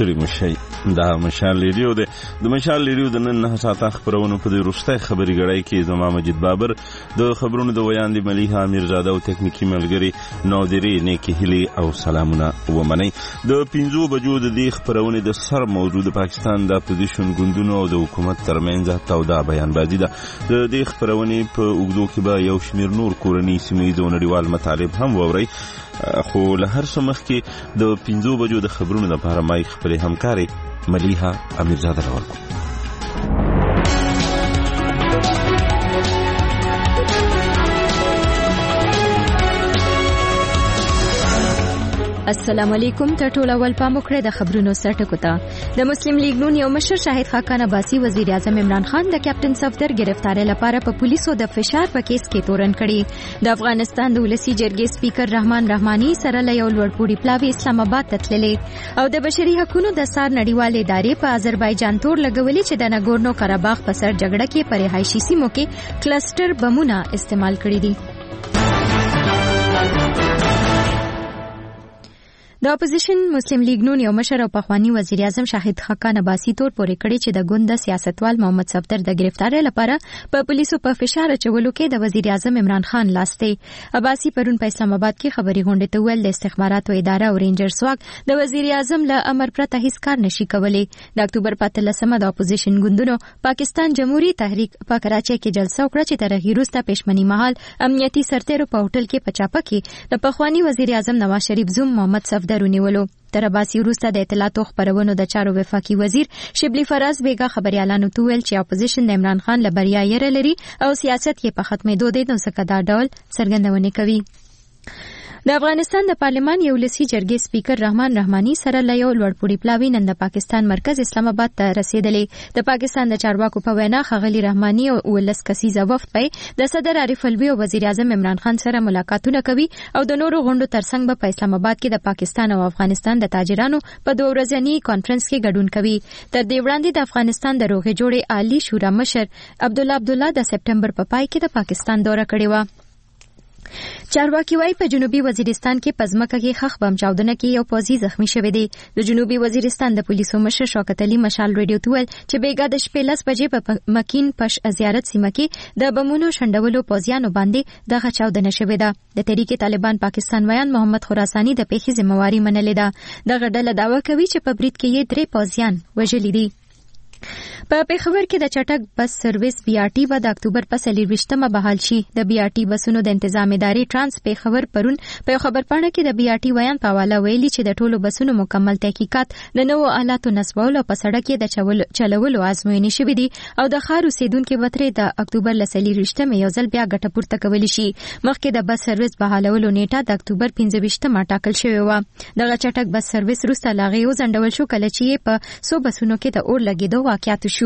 ستړي مشي. دا مشال ریډیو دی. د مشال ریډیو د نن 9 ساعته خبرونو په دې وروستۍ خبري غړای کې زما مجید بابر د خبرونو د ویاندې ملیحه امیرزاده او تکنیکی ملګری نادری نیکی هلی او سلامونه ومني. د 5 بجو د دې خبرونه د سر موضوع د پاکستان د اپوزیشن ګوندونو او د حکومت ترمنځ تودا بیان بازی ده. د دې خبرونه په اوګدو کې به یو شمیر نور کورنی سیمې د نړیوال مطالب هم ووري. خو له هر څه مخکې د 5 بجو د خبرونو لپاره مای خپل همکاري ملیحه امیرزاده راوړو. السلام علیکم. ټول اول پام وکړئ د خبرونو سرټکو ته. د مسلم لیگ نون یو مشر شاهد خاقان عباسی وزیر اعظم عمران خان د کیپټن صفدر گرفتاری لپاره په پولیسو د فشار په کیس کې تورن کړي. د افغانستان د ولسی جرګې سپیکر رحمان رحمانی سره له یو لوړپوړي پلاوی اسلام آباد ته تللې او د بشري حقوقو د سار نړیوال ادارې په آذربایجان تور لګولې چې د ناګورنو قرهباغ په سر جګړه کې پر رهایشي سیمو کې کلسټر بمونه استعمال کړي دي. د اپوزیشن مسلم لیگ نون یو مشر او پخوانی وزیر اعظم شاهد خاقان عباسی تور پورې کړی چې د ګوند سیاستوال محمد صفدر د گرفتاری لپاره په پولیسو په فشار اچولو کې د وزیر اعظم عمران خان لاس دی. عباسی پرون په اسلام آباد کې خبري غونډه ته ویل د استخباراتو اداره او رینجر سواک د وزیر اعظم له امر پرته هیڅ کار نشي کولی. د اکتوبر 15 د اپوزیشن ګوندونو پاکستان جمهوریت تحریک په کراچۍ کې جلسه وکړه چې تر هغې وروسته پېشمني مهال امنیتي سرتیرو په هوټل کې په چاپه کې د پخوانی وزیر اعظم نواز شریف زوم محمد صفدر ونیولو. تر عباسی وروسته د اطلاعاتو خبرونو د چارو وفاقي وزیر شبلی فراز بیگا خبريالانو ته ویل چې اپوزیشن د عمران خان له بریا یې لري او سیاست یې په ختمېدو دی، نو څنګه دا ډول څرګندونه کوي. د افغانستان د پارلمان یو لسی جرګې سپیکر رحمان رحمانی سره له یو لوړپوړي پلاوی نن د پاکستان مرکز اسلام آباد ته رسیدلې. د پاکستان د چارواکو په وینا ښاغلي رحمانی او ولس کسیزه وفد په د صدر عارف الوی او وزیر اعظم عمران خان سره ملاقاتونه کوي او د نورو غونډو ترڅنګ به په اسلام آباد کې د پاکستان او افغانستان د تاجرانو په 2 ورځني کانفرنس کې ګډون کوي. تر دې وړاندې د افغانستان د روغې جوړې عالی شورا مشر عبدالله د سپټمبر په پای کې د پاکستان دوره کړې و. چارواکي وايي په جنوبي وزیرستان کې پزماکه کې خخ بم چاودنه کې یو پوځي زخمی شوی دی. د جنوبي وزیرستان د پولیسو مشر شوکت علي مشال ریډیو ته ویل چې بیګا د شپې 10 بجې په مکین پش زیارت سیمه کې د بمونو شندولو پوځیانو باندې دغه چاودنه شوې ده. د تحریک طالبان پاکستان ویان محمد خراسانی د پیښې ذمہواری منلې ده. دغه ډله دعوا کوي چې په برید کې یې 3 پوځیان وژلي دي. په پیښور کې د چټک بس سرویس بی آر ټي به د اکتوبر په 24مه بحال شي. د بی آر ټي بسونو د تنظیم ادارې ټرانس پیښور پرون په خبرپاڼه کې د بی آر ټي ویان په حواله ویلي چې د ټولو بسونو مکمل تحقیقات د نوو آلاتو نصبولو په سړک کې د چلولو ازموینې شوې دي او د ښار اوسیدونکو وترې د اکتوبر 24مه یو ځل بیا ګټه پورته کولی شي. مخکې د بس سرویس بحالولو نیټه د اکتوبر 15مه ټاکل شوې و. دغه چټک بس سرویس وروسته لاغې وځنډول شو کله چې په 100 بسونو کې د اور لګیدو واقعیت شو.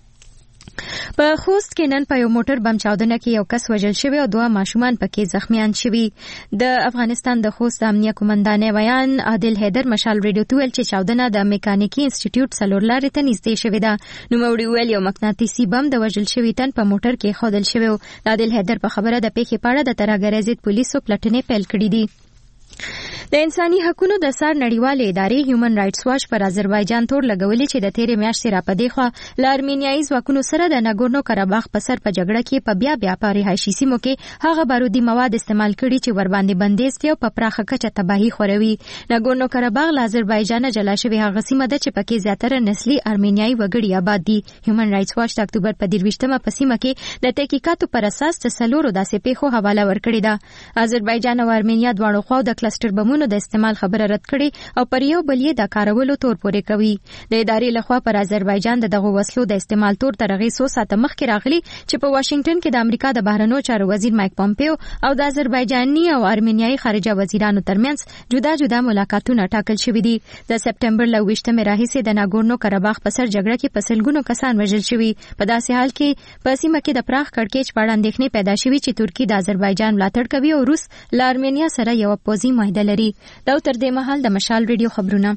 په خوست کې نن په یو موټر بم چاودنه کې یو کس وژل شوی او 2 ماشومان پکې زخمیان شوي. د افغانستان د خوست امنیه قومندان ویان عادل حیدر مشال ریډیو ته ویل چې چاودنه د میکانیکی انسټیټیوټ څلورلارې ته نږدې شوې ده. نوموړي ویل یو مقناطیسي بم د وژل شوي تن په موټر کې خودل شوی. عادل حیدر په خبره د پیښې په اړه د ترهګرۍ ضد پولیسو پلټنې پیل کړې دي. د انساني حقوقو د سار نړیوالې ادارې هیومن رائټس واچ پر آذربایجان تور لګولې چې د تیرې میاشتې راپدې خوا له ارمینیایي ځواکونو سره د ناګورنو قرهباغ په سر په جګړه کې په بیا په رهایشي سیمو کې هغه بارودي مواد استعمال کړي چې ورباندې بندیز دي او په پراخه کچه تباهي خوروي. ناګورنو قرهباغ له آذربایجان جلا شوی هغه سیمه ده چې پکې زیاتره نسلي ارمینیایي وګړي آباد دي. هیومن رائټس واچ د اکتوبر په 23مه په سیمه کې د تحقیقاتو پر اساس د سلورو داسې پیښو حواله ورکړې ده. آذربایجان او ارمینیا دواړو خواو د کلسټر بمونو د استعمال خبره رد کړي او پر یو بل یې د کارولو تور پورې کوي. د ادارې لخوا پر آذربایجان دغه وسلو د استعمال تور تر هغې 100 ساعته مخکې راغلي چې په واشنگټن کې د امریکا د بهرنیو چارو وزیر مایک پامپیو او د آذربایجاني او ارمینیایي خارجه وزیرانو ترمنځ جدا جدا ملاقاتونه ټاکل شوي دي. د سپټمبر له 28مې راهیسې د ناګورنو قرهباغ په سر جګړه کې په سلګونو کسان وژل شوي. په داسې حال کې په سیمه کې د پراخ کړکېچ په اړه اندېښنې پیدا شوي چې ترکیه د آذربایجان ملاتړ کوي او روس له ارمینیا سره یو پوځي معاهده لري. دا تر دې مهال د مشال ریډیو خبرونه.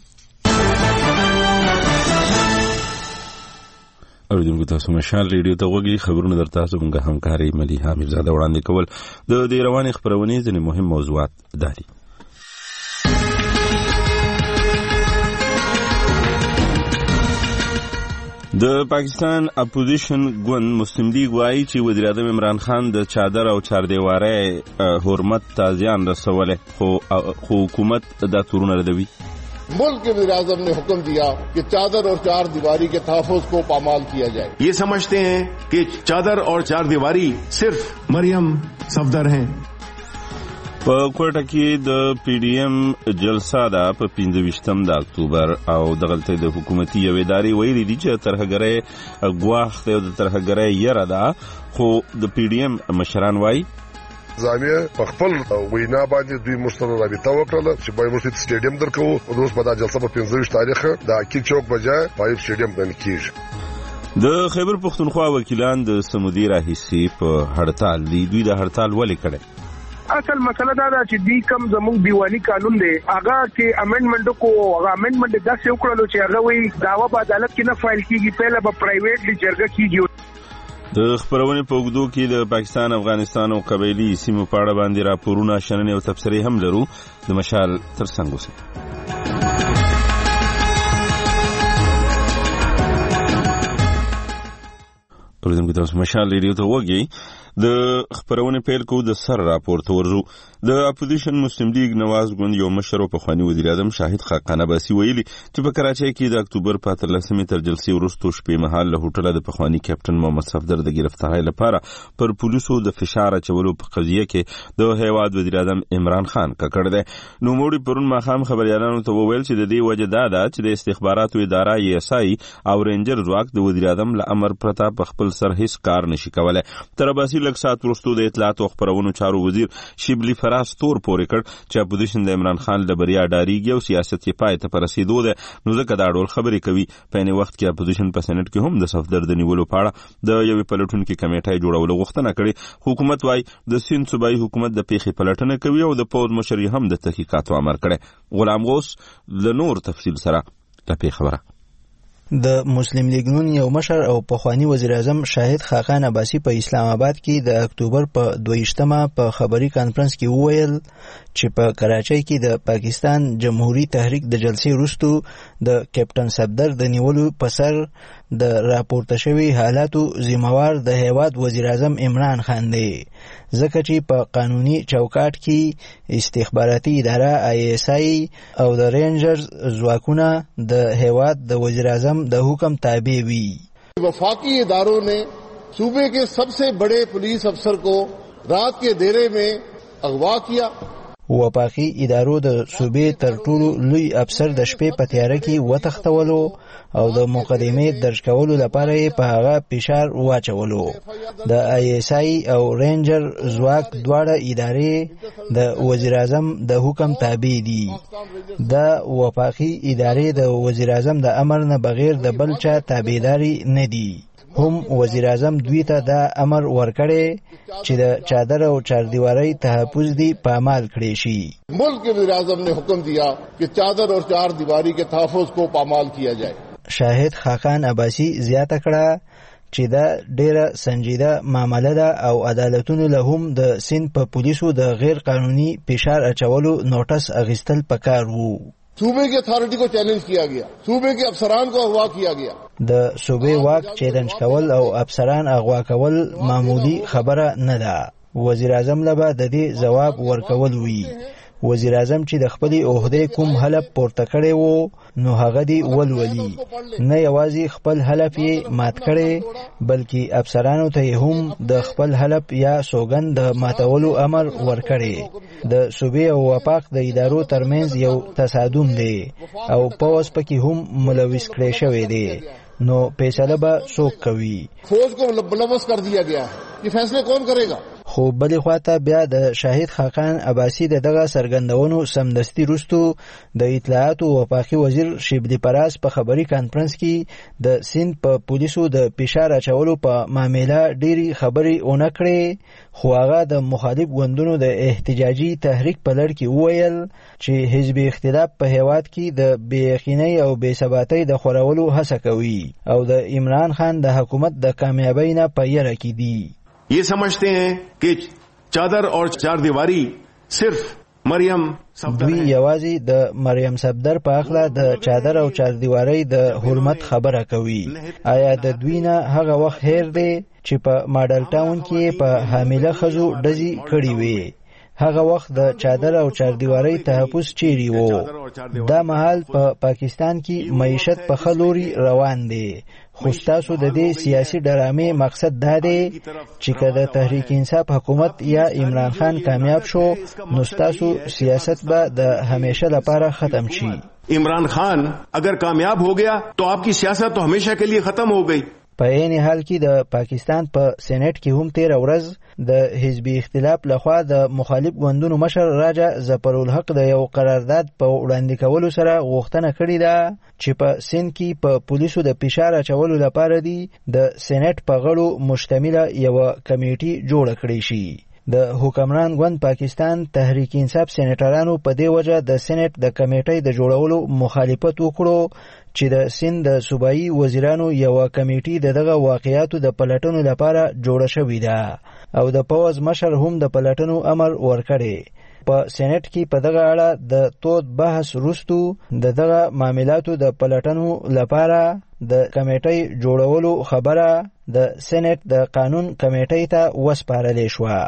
اوریدونکو تاسو مشال ریډیو ته وګورئ. خبرونه در تاسو موږ همکاري ملیحه امیرزاده وړاندې کول. د دې روانې خبرونې ځینې مهم موضوعات دي. د پاکستان اپوزیشن ګوند مسلم لیگ وایي چې وزیر اعظم عمران خان د چادر او چاردیوارۍ حرمت ته زیان رسولی خو حکومت دا تورونه ردوي. मुल्क के वज़ीर आज़म ने हुक्म दिया कि चादर और चार दीवारी के तहफ़्फ़ुज़ को पामाल किया जाए. ये समझते हैं कि चादर और चार दीवारी सिर्फ मरियम सफदर हैं. په کوټه کې د PDM جلسه ده په 25 د اکتوبر او دغلته د حکومتي یو ادارې ویلي دي چې ترهګرۍ ګواښ دی او د ترهګرۍ یره ده خو د PDM مشران وایي زاویه په خپل وینا باندې دوی مشترک رابطه وکړه چې بای مسجد سټیډیم درکو او اوس په دا جلسه په 25 تاریخ د عقیل چوک بجای بای سټیډیم باندې کیږي. د خیبر پختونخوا وکیلان د سمودي راهیسي په هړتال دي. دوی د هړتال ولې کړي؟ اصل مسله دا ده چې دی کم زموږ دیوانی قانون دی هغه چې امندمنت کو هغه امندمنت د څه وکړلو چې هغه وی داوا په عدالت کې نه فایل کیږي پهله به پرایویټلی جرګه کیږي. د خبرونې په اوږدو کې د پاکستان افغانستان او قبایلي سیمو په اړه باندې راپورونه شننې او تبصرې هم لرو. د مشال ترڅنګ اوسئ. اوریدونکو تاسو مشال ریډیو ته وګورئ. د خبرونې پیل کوو د سر راپور ته ورځو. د اپوزیشن مسلم لیگ نواز ګوند یو مشر او پخوانی وزیر اعظم شاهد خاقان عباسي ویلي چې په کراچۍ کې د اکتوبر په 13 تر جلسې وروسته شپې مهال له هوټله د پخوانی کیپټن محمد صفدر د گرفتارۍ لپاره پر پولیسو د فشار اچولو په قضیه کې د هیواد وزیر اعظم عمران خان ککړ دی. نوموړي پرون ماښام خبريالانو ته وویل چې د دې وجه دا ده چې د استخباراتو اداره ESI او رینجر ځواک د وزیر اعظم له امر پرته په خپل سر هیڅ کار نشي کولای. تر عباسي لږ ساعت وروسته د اطلاعات او خبرونو چارو وزیر شیبلی فراز تور پورې کړ چې اپوزیشن د عمران خان له بریا ډاریږي او سیاست یې پای ته په رسیدو ده. نو ځکه دا ډول خبرې کوي. په یوه وخت کې اپوزیشن په سېنات کې هم د صفدر د نیولو په اړه د یوې پلټونکې کمیټې جوړولو غوښتنه کړې. حکومت وايي د سیند صوبایي حکومت د پیښې پلټنه کوي او د پوز مشر هم د تحقیقاتو امر کړی. غلام غوث له نور تفصیل سره لپاره خبره. د مسلم لیگ نون یو مشر او پخوانی وزیر اعظم شاهد خاقان عباسي په اسلام آباد کې د اکتوبر په 22مه په خبري کانفرنس کې وویل چې په کراچۍ کې د پاکستان جمهوریت تحریک د جلسې وروسته د کیپټن صفدر د نیولو په سر د راپورته شوی حالاتو ذمہوار د هیواد وزیر اعظم عمران خان دی. ځکه چې په قانوني چوکاټ کې استخباراتي اداره ISI او د رینجرز ځواکونه د هیواد د وزیر اعظم د حکم تابع وي. वफाकी इदारों ने सूबे के सबसे बड़े पुलिस अफसर को रात के देरे में अगवा किया. وفاقي ادارو د صوبې تر ټولو لوی افسر د شپې په تیاره کې وتښتولو او د مقدمې درج کولو لپاره یې په هغه فشار واچولو. د ISI او رینجر ځواک دواړه ادارې د وزیر اعظم د حکم تابع دي. د وفاقي ادارې د وزیر اعظم د امر نه بغیر د بل چا تابعداري نه دي. هم وزیر اعظم دوی ته دا امر ورکړي چې د چادر او چاردیوارۍ تحفظ دی پامال کړی شي. मुल्क के वज़ीर आज़म ने हुक्म दिया कि चादर और चार दीवारी के तहफ़्फ़ुज़ को पामाल किया जाए. شاهد خاقان عباسي زیاته کړه چې دا ډیره سنجیده معامله ده او عدالتونو له هم د سند په پولیسو د غیر قانوني فشار اچولو نوټس اخیستل پکار وو. सूबे की अथॉरिटी को चैलेंज किया गया, सूबे के अफसरान को अगवा किया गया. د صوبې واک چیلنج کول او افسران اغوا کول معمولی خبره نه ده. وزیر اعظم له به د دې ځواب ورکول وي. وزیر اعظم چې د خپل عہدې کوم حلف پورته کړی وو نو هغه دی ولولي. نه یوازې خپل حلف یې مات کړی بلکې افسرانو ته هم د خپل حلف یا سوګند د ماتولو امر ورکړی. د صوبې او وفاق د ادارو ترمنځ یو تصادم دی او پوس پکې هم ملوث کړی شوی دی. نو فیصله به څوک کوي؟ فوج کو ملوث کر دیا گیا. یہ فیصلے کون کرے گا؟ خو بلې خواته بیا د شاهد خاقان عباسي د دغه سرګندونو سمدستي وروسته د اطلاعات او وفاقي وزیر شیبلی فراز په خبري کانفرنس کې د سند په پولیسو د فشار اچولو په معامله ډېری خبرې ونه کړې. خو هغه د مخالف ګوندونو د احتجاجي تحریک په لړ کې وویل چې حزب اختلاف په هیواد کې د بېیقینۍ او بېثباتۍ د خورولو هڅه کوي او د عمران خان د حکومت د کامیابۍ نه په یره کې دي. ये समझते हैं कि चादर और चार दीवारी सिर्फ مریم دوی یوازې د مریم صفدر په اخلا د چادر او چاردیوارۍ د حرمت خبره کوي. آیا د دوی نه هغه وخت هیر دی چې په ماډل ټاون کې په حامله ښځو ډزې کړې وې؟ هغه وخت د چادر او چاردیوارۍ تحفظ چیرې وو؟ دا مهال په پاکستان کې معیشت په ښه لوري روان دی، خو ستاسو د دې سیاسي ډرامې مقصد دا دی چې که د تحریک انصاف حکومت یا عمران خان کامیاب شو نو ستاسو سیاست به د همیشه لپاره ختم شي. عمران خان اگر کامیاب हो गया तो आपकी सियासत तो हमेशा के लिए खत्म हो गई. په عین حال کې د پاکستان په سېنات کې هم تیر ورځ د حزبي اختلاف لخوا د مخالف ګوندونو مشر راجا ظفرالحق د یو قرارداد په وړاندې کولو سره غوښتنه کړې ده چې په سند کې په پولیسو د فشار اچولو لپاره دی د سېنات په غړو مشتمله یو کمیټي جوړه کړې شي. د حکمران ګوند پاکستان تحریک انصاف سېنیټرانو په دې وجه د سېنات د کمیټې د جوړولو مخالفت وکړو چې د سند د صوبایي وزیرانو یو کمیټي دغه واقعیاتو د پلټنو لپاره جوړه شوې ده او د پوز مشر هم د پلټنو امر ورکړي. په سېنات کې په دغه اړه د تود بحث وروسته دغه معاملاتو د پلټنو لپاره د کمیټې جوړولو خبره د سېنات د قانون کمیټې ته وسپارل شوه.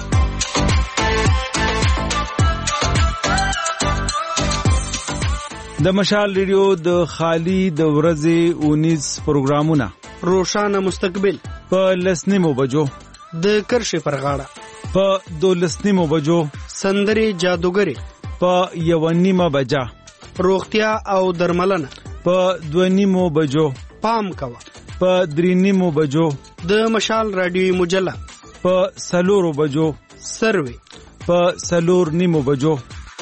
د مشال ریډیو د خالی د ورځې 19 پروګرامونه روشانه مستقبل په 10 بجو، د کرښې پر غاړه په 12 بجو، سندري جادوګری په 1:30 بجا، روغتیا او درملنه په 2:30 بجو، پام کوه په 3:30 بجو، د مشال رادیوي مجله په 4 بجو، سروي په 4:30 بجو.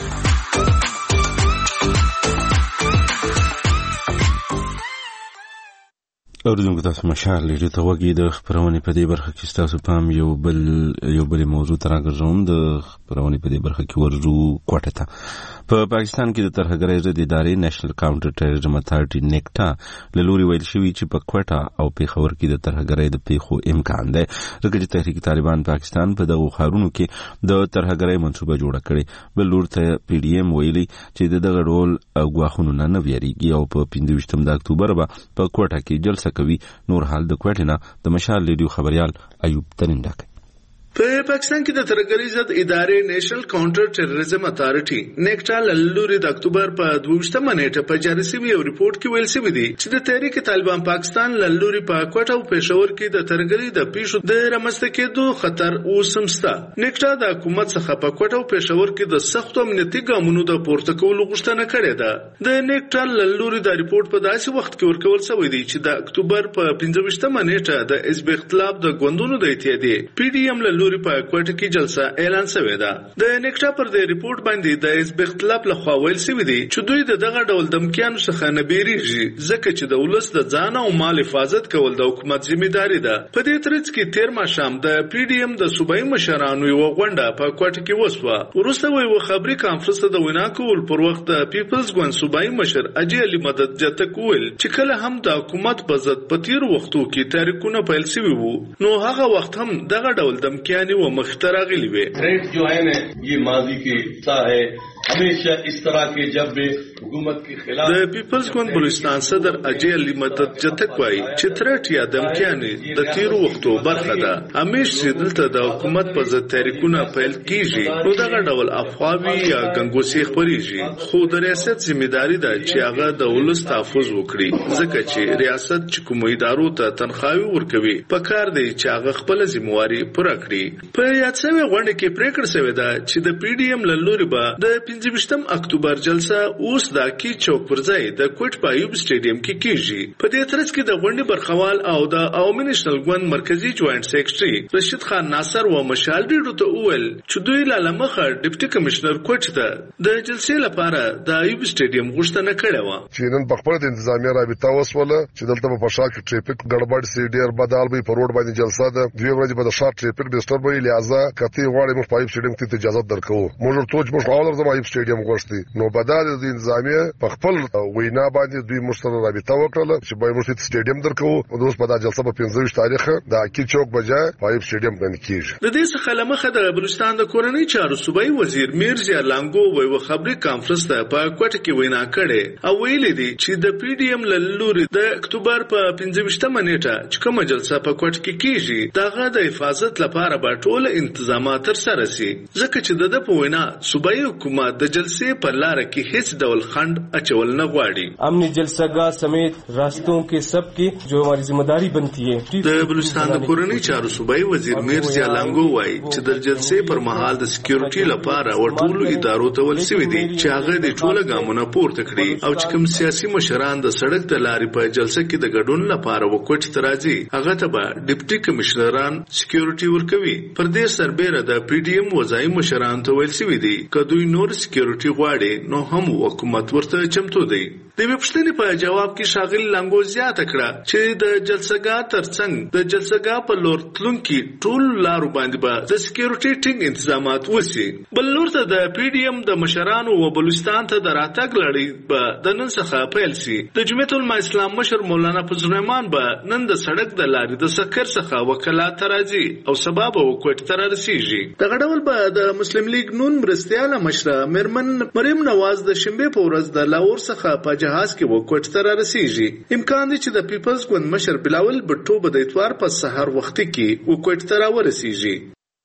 اوریدونکو تاسو مشال ریډیو ته وګورئ. د خبرونې په دې برخه کې تاسو پام یو بل موضوع تر راګرځوم. د خبرونې په دې برخه کې ورجو کوټه ته په پاکستان کې د ترهګرۍ ضد ادارې نېشنل کاونټر ټیرریزم اتھارټي نیکټا له لوري ویل شوی چې په کوټه او پیښور کې د ترهګرۍ د پیښو امکان دی، ځکه چې تحریک طالبان پاکستان په دغه ښارونو کې د ترهګرۍ منصوبه جوړه کړې. بل لور ته پی ډي ایم ویلي چې دغه ډول ګواښونو نه ویریږي او په 25 اکتوبر به په کوټه کې جلسه کوي. نور حال د کوټه نه د مشال ریډیو خبريال ایوب ترنده. په پاکستان کې د ترهګرۍ ضد ادارې نېشنل کاونټر ټیرریزم اتھارټي نیکټا له لوري د اکتوبر په 22 نیټه په جاری شوی یو ریپورت کې ویل شوی دی چې د تحریک طالبان پاکستان له لوري په کوټه او پېښور کې د ترهګرۍ د پیښو د رامنځته کېدو خطر اوسمسته. نیکټا د حکومت څخه په کوټه او پېښور کې د سختو امنیتي ګامونو د پورته کولو غوښتنه کړې ده. د نیکټا له لوري د ریپورت په داسې وخت کې ورکول شوی دی چې د اکتوبر په 25 نیټه د حزب اختلاف د ګوندونو د اتحادیې پی ډي ایم له لوري په کوټه کې جلسه اعلان شوې ده. د نیکټا پر دې ریپورت باندې د حزب اختلاف له خوا ویل شوی دی چې دوی دغه ډول دمکیانو څخه نه بیریږي ځکه چې د ولس د ځان او مال حفاظت کول د حکومت ځمېداري ده. په دې ترڅ کې تیر ماښام د پی ډي ایم د صوبایي مشرانو یو غونډه په کوټه کې وسوه. وروسته یو خبري کانفرنس د وینا کول پر وخت د پیپلز ګوند صوبایي مشر اجي علي مدد جته کول چې کله هم د حکومت په ضد په تیر وختو کې تحریکونه پیل شوي وو نو هغه وخت هم دغه ډول دمکیانې و مختراغلی وي. थ्रेट जो है ना ये माजी की हिस्सा है. हमेशा इस तरह के जब हुकूमत के खिलाफ د پیپلز ګوند بلوچستان صدر اجي علي مدد جته کوي چې تھریټ یا دمکیانې د تیر وختو برخه ده. همیش چې دلته د حکومت په ضد تحریکونه پیل کیږي نو دغه ډول افواوی یا ګنګوسې خپريږي. خو د ریاست ځمېداري ده چې هغه د ولس تحفظ وکړي ځکه چې ریاست چې کوم ادارو ته تنخواهي ورکوي په کار دی چې هغه خپل ځمواري پوره کړي. په یاد شوی غونډه کې پریکړه شوې ده چې د پی ډي ایم له لوري به د 25 اکتوبر جلسه اوس د کی چوک پر ځای د کوټ په ایوب سټیډیم کې کیږي. په دې ترڅ کې د غونډې برخوال او د عوامي نېشنل ګوند مرکزی جوائنټ سیکریټري رشید خان ناصر و مشال ډیډو ته وویل چې دوی له مخه ډیپټي کمشنر کوټ ته د جلسې لپاره د ایوب سټیډیم غوښتنه کړې و. چې نن په خپل د انتظامیه رابطه وسوله چې دلته په شاک ټریفیک ګډوډ سي ډیر بدل به په روډ باندې جلسه ده. دوی ورځې په شارټ ټریفیک ډیسټرب وي لہذا کته غواړي موږ په ایوب سټیډیم ته اجازه درکو. موږ ټول موږ اول زما ایوب سټیډیم غوښتي نو بدل د انتظامیه په خپل وینا باندې دوی مستند رابطه وکړه چې بای مسجد سټیډیم درکو او اوس په دا جلسه په 15 تاریخ د اکی چوک بجای پایپ سټیډیم باندې کیږي. د دې څخه لمخه د بلوچستان د کورنۍ چارو صوبایي وزیر میرزا لانګو وایي خبري کانفرنس ته په کوټه کې وینا کړې او ویلي دي چې د پی ډی ایم لوري د اکتوبر په 15مه نیټه چې کومه جلسه په کوټه کې کیږي دغه د حفاظت لپاره به ټول تنظیمات تر سره شي ځکه چې د په وینا صوبایي حکومت د جلسې په لار کې هیڅ ډول خند اچول نه غواړي. امن جلسه‌گاه سمیت راستوں کے سب کی جو ہماری ذمہ داری بنتی ہے. د بلوچستان د کورنۍ چارو صوبایي وزیر میرزا لانګو وایي چې د جلسې پر مهال د سکیورټي لپاره ټولو ادارو ته ول شوی دي چې هغه د ټوله ګامونه پورته کړي او چې کوم سیاسي مشران د سړک د لارې په جلسه کې د ګډون لپاره وکټ ترازی هغه ته به ډیپټي کمشنران سکیورټي ورکوي. پر دې سربېره د پی ډی ایم وزای مشران ته ویل شوی دي چې دوی نور سکیورټي غواړي نو هم حکومت ورته چمتو دی. د وپښتنې په جواب کې شاغل لانګو زیاته کړه چې د جلسګاه ترڅنګ د جلسګاه په لور تلونکي ټول لارو باندې به د سکیورټي ټینګ تنظیمات وسی. بل لور ته د پی ډی ایم د مشرانو و بلوچستان ته د راتګ لړۍ به د نن څخه پیل شي. د جمعیت العلماء اسلام مشر مولانا فضل الرحمن به نن د سړک د لارې د سکر څخه وکالات راځي او سبب وکټ تر رسیږي. دغه ډول به د مسلم لیگ نون مرستياله مشره مرمن مریم نواز د شنبه په ورځ د لاهور څخه په جهاز کې وکټ تر رسیږي. امکان دی چې د پیپلز ګوند مشر بلاول بټو به د اتوار په سحر وخت کې وکټ تر ورسیږي.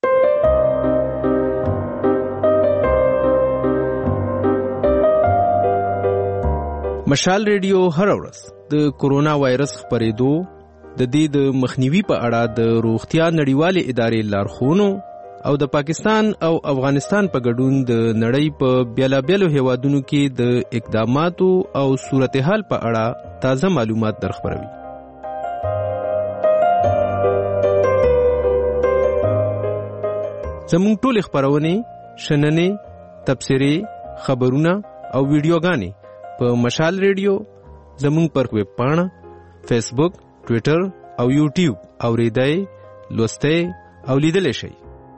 مشال ریډیو هر ورځ د کورونا وایرس خپرېدو د دې د مخنیوي په اړه د روغتیا نړیوالې ادارې لارښوونو او د پاکستان او افغانستان په ګډون د نړۍ په بیلابیلو هیوادونو کې د اقداماتو او صورتحال په اړه تازه معلومات درخبروي. زموږ ټول خبرونه شننې تبصرې خبرونه او ویډیوګانې په مشال ریډیو زموږ پر ویب پاڼه فیسبوک ټویټر او یوټیوب اوریدای لوستئ او لیدلی شئ.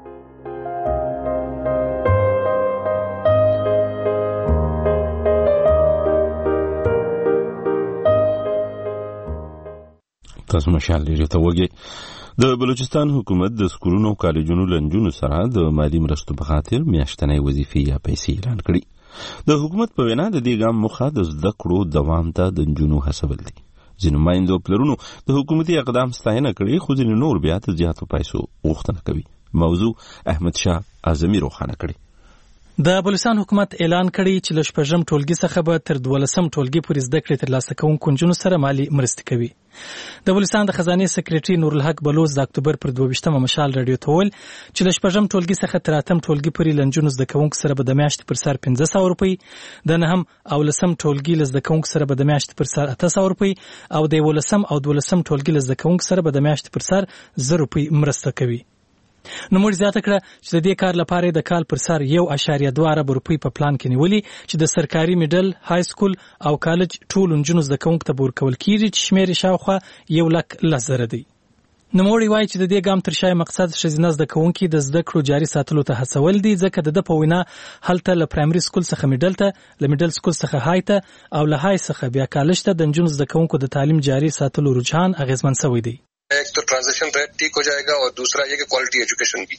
تاسو مشال ریډیو ته وګورئ. د بلوچستان حکومت د سکولونو او کالجونو لنجونو سره د مالی مرستو په خاطر میاشتنۍ وظیفې یا پیسې اعلان کړي. د حکومت په وینا د دې ګام موخه د زده کړو دوام ته د نجونو هڅول دي. ځینو میندو پلرونو د حکومتي اقدام ستاینه کړې خو ځینې نور بیا د زیاتو پیسو غوښتنه کوي. موضوع احمد شاه اعظمي روښانه کړي. د بلوچستان حکومت اعلان کړی چې له شپږم ټولګي څخه به تر 12م ټولګي پورې زده کړې ترلاسه کوونکو نجونو سره مالي مرستې کوي. د بلوچستان د خزانې سکریټري نورالحق بلوچ د اکتوبر پر 22مه مشال راډیو ته وویل چې له شپږم ټولګي څخه تر 8م ټولګي پورې له نجونو زده کوونکو سره به د میاشتې پر سر 1500 روپۍ، د 9م او 10م ټولګي له زده کوونکو سره به د میاشتې پر سر 800 روپۍ او د 11م او 12م ټولګي له زده کوونکو سره به د میاشتې پر سر 1000 روپۍ مرسته کوي. نو موږ زیاته کړه چې د دې کار لپاره د کال پر سر 1.2 ارب روپۍ په پلان کې نیولي چې د سرکاري میډل های سکول او کالج ټول نجونو زده کوونکو ته ورکول کیږي چې شمیر شاوخوا 1,10,000 دی. نو موږ وایي چې د دې ګام تر شای مقصد ښځینه زده کوونکي د زده کړو جاري ساتلو ته هڅول دي ځکه د په وینا هلته له پرایمري سکول څخه میډل ته، له میډل سکول څخه های ته او له های څخه بیا کالج ته د نجونو زده کوونکو د تعلیم جاري ساتلو رجحان اغیزمن شوی دی. ایک تو ٹرانزیکشن ریٹ ٹھیک ہو جائے گا اور دوسرا یہ کہ کوالٹی ایجوکیشن بھی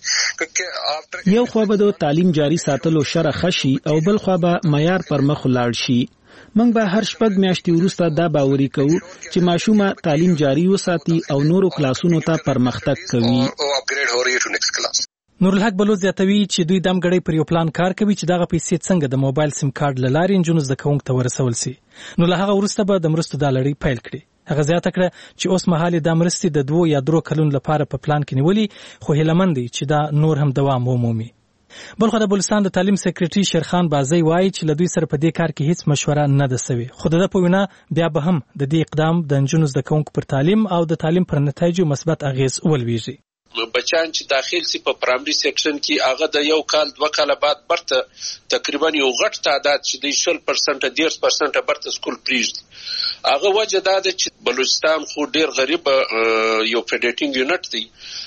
کیونکہ یو خو به د تعلیم جاری ساتلو شرح خشي او بل خو به معیار پر مخ لاړ شي. موږ به هر شپږ میاشتې وروسته دا باوري کوو چې ماشومه تعلیم جاری وساتي او نورو کلاسونو ته پرمختګ کوي. او اپګریډ هو رہی ہے ټو نیکسٹ کلاس. نورالحق بلوچ زیاتوي چې دوی دمګړی پر یو پلان کار کوي چې دغه پیسې څنګه د موبایل سیم کارت له لارې نجونو زده کوونکو ته ورسول شي. نو له هغه وروسته به د مرستو دا لړۍ پیل کړي. هغه زیاته کړه چې اوس مهال د مرستې د 2 یا 3 کلونو لپاره په پلان کې نیولي خو هیلهمند دي چې دا نور هم دوام ومومي. بلخو د بلوچستان د تعلیم سکریټري شیرخان بازی وایي چې له دوی سره په دې کار کې هیڅ مشوره نه ده سوي خو د په وینا بیا به هم د دې اقدام د نجونو زده کوونکو پر تعلیم او د تعلیم پر نتایجو مثبت اغیز ولويږي. بچان چې داخل سي په پرایمري سیکشن کې هغه د یو کال 2 کال بعد برته تقریبا یو غټ تعداد چې د 20% 10% برته سکول پریږدي. هغه وجه دا ده چې بلوچستان خو ډیر غریب یو فیډیټینګ یونټ دی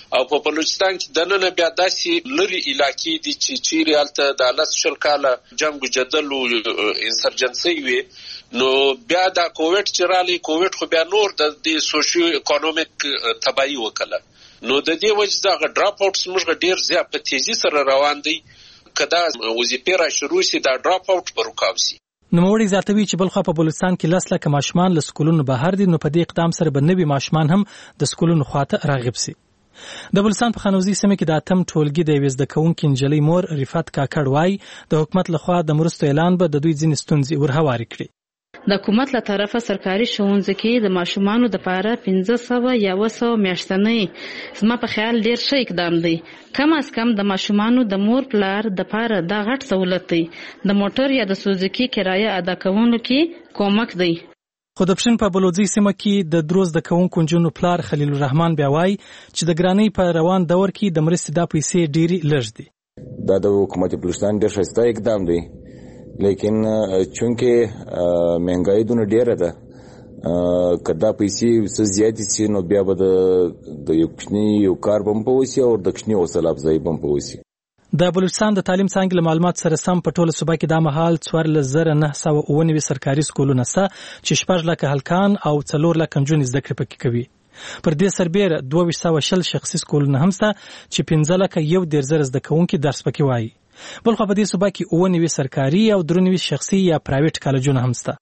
او په بلوچستان کې دننه بیا داسې لري علاقې دي چې چیرې هلته د 10 کاله جنگ و جدل او انسرجنسي وي. نو بیا دا کووډ چې رالی، کووډ خو بیا نور د سوشیو اکونومیک تباہي وکړه. نو د دې وجه دا ډراپ اوټس موږ ډیر زیات په تیزی سره روان دي. کدا وظیفه را شروع شي دا ډراپ اوټ پر وکاوسي. نوموړي زیاتوي چې بلخوا په بلوچستان کې 10 لکه ماشومان له سکولونو بهر دي، نو په دې اقدام سره به نوي ماشومان هم د سکولونو خواته راغب سي. د بلوچستان په خانوزي سیمه کې د اتم ټولګي د یوې زده کوونکې نجلۍ مور رفعت کاکړ وایي د حکومت لخوا د مرستو اعلان به د دوی ځینې ستونزې ورهوارې کړي. د حکومت له طرفه سرکاري ښوونځي کې د ماشومانو د پاره 1500 یا 100 میاشتنۍ زما په خیال ډیر ښه اقدام دی. کم از کم د ماشومانو د مور پلار د پاره دا غټ سہولت دی. د موټر یا د سوزوکی کرایه ادا کولو کې کومک دی. خو د پښین په بلوځي سیمه کې د دروز د کوونکو نجونو پلار خلیل الرحمن بیا وایي چې د ګرانۍ په روان دور کې د مرستې د پیسې ډېری لږ دي. دا د حکومت بلوچستان ډېر ښایسته اقدام دی، لیکن چونکه مهنګای دونه ډیره ده، کدا پیسې څه زیاتې شي نو بیا به د یو کوچني کار بم په وسی او د کوچني حوصله افزایی بم په وسی. د بلوچستان د تعلیم څانګې له معلومات سره سم په ټوله صوبه کې د مهال 4999 سرکاري سکولونه شته چې 4 لکه هلکان او 4 لکه نجونې زده کړې پکې کوي. پر دې سربېره 2200 شخصي سکولونه هم شته چې 15 لکه 1.0 زده کوونکي درس پکې وایي. بلخو په دې صوبه کې 99 سرکاري او 93 شخصي یا پرایویټ کالجونه هم شته.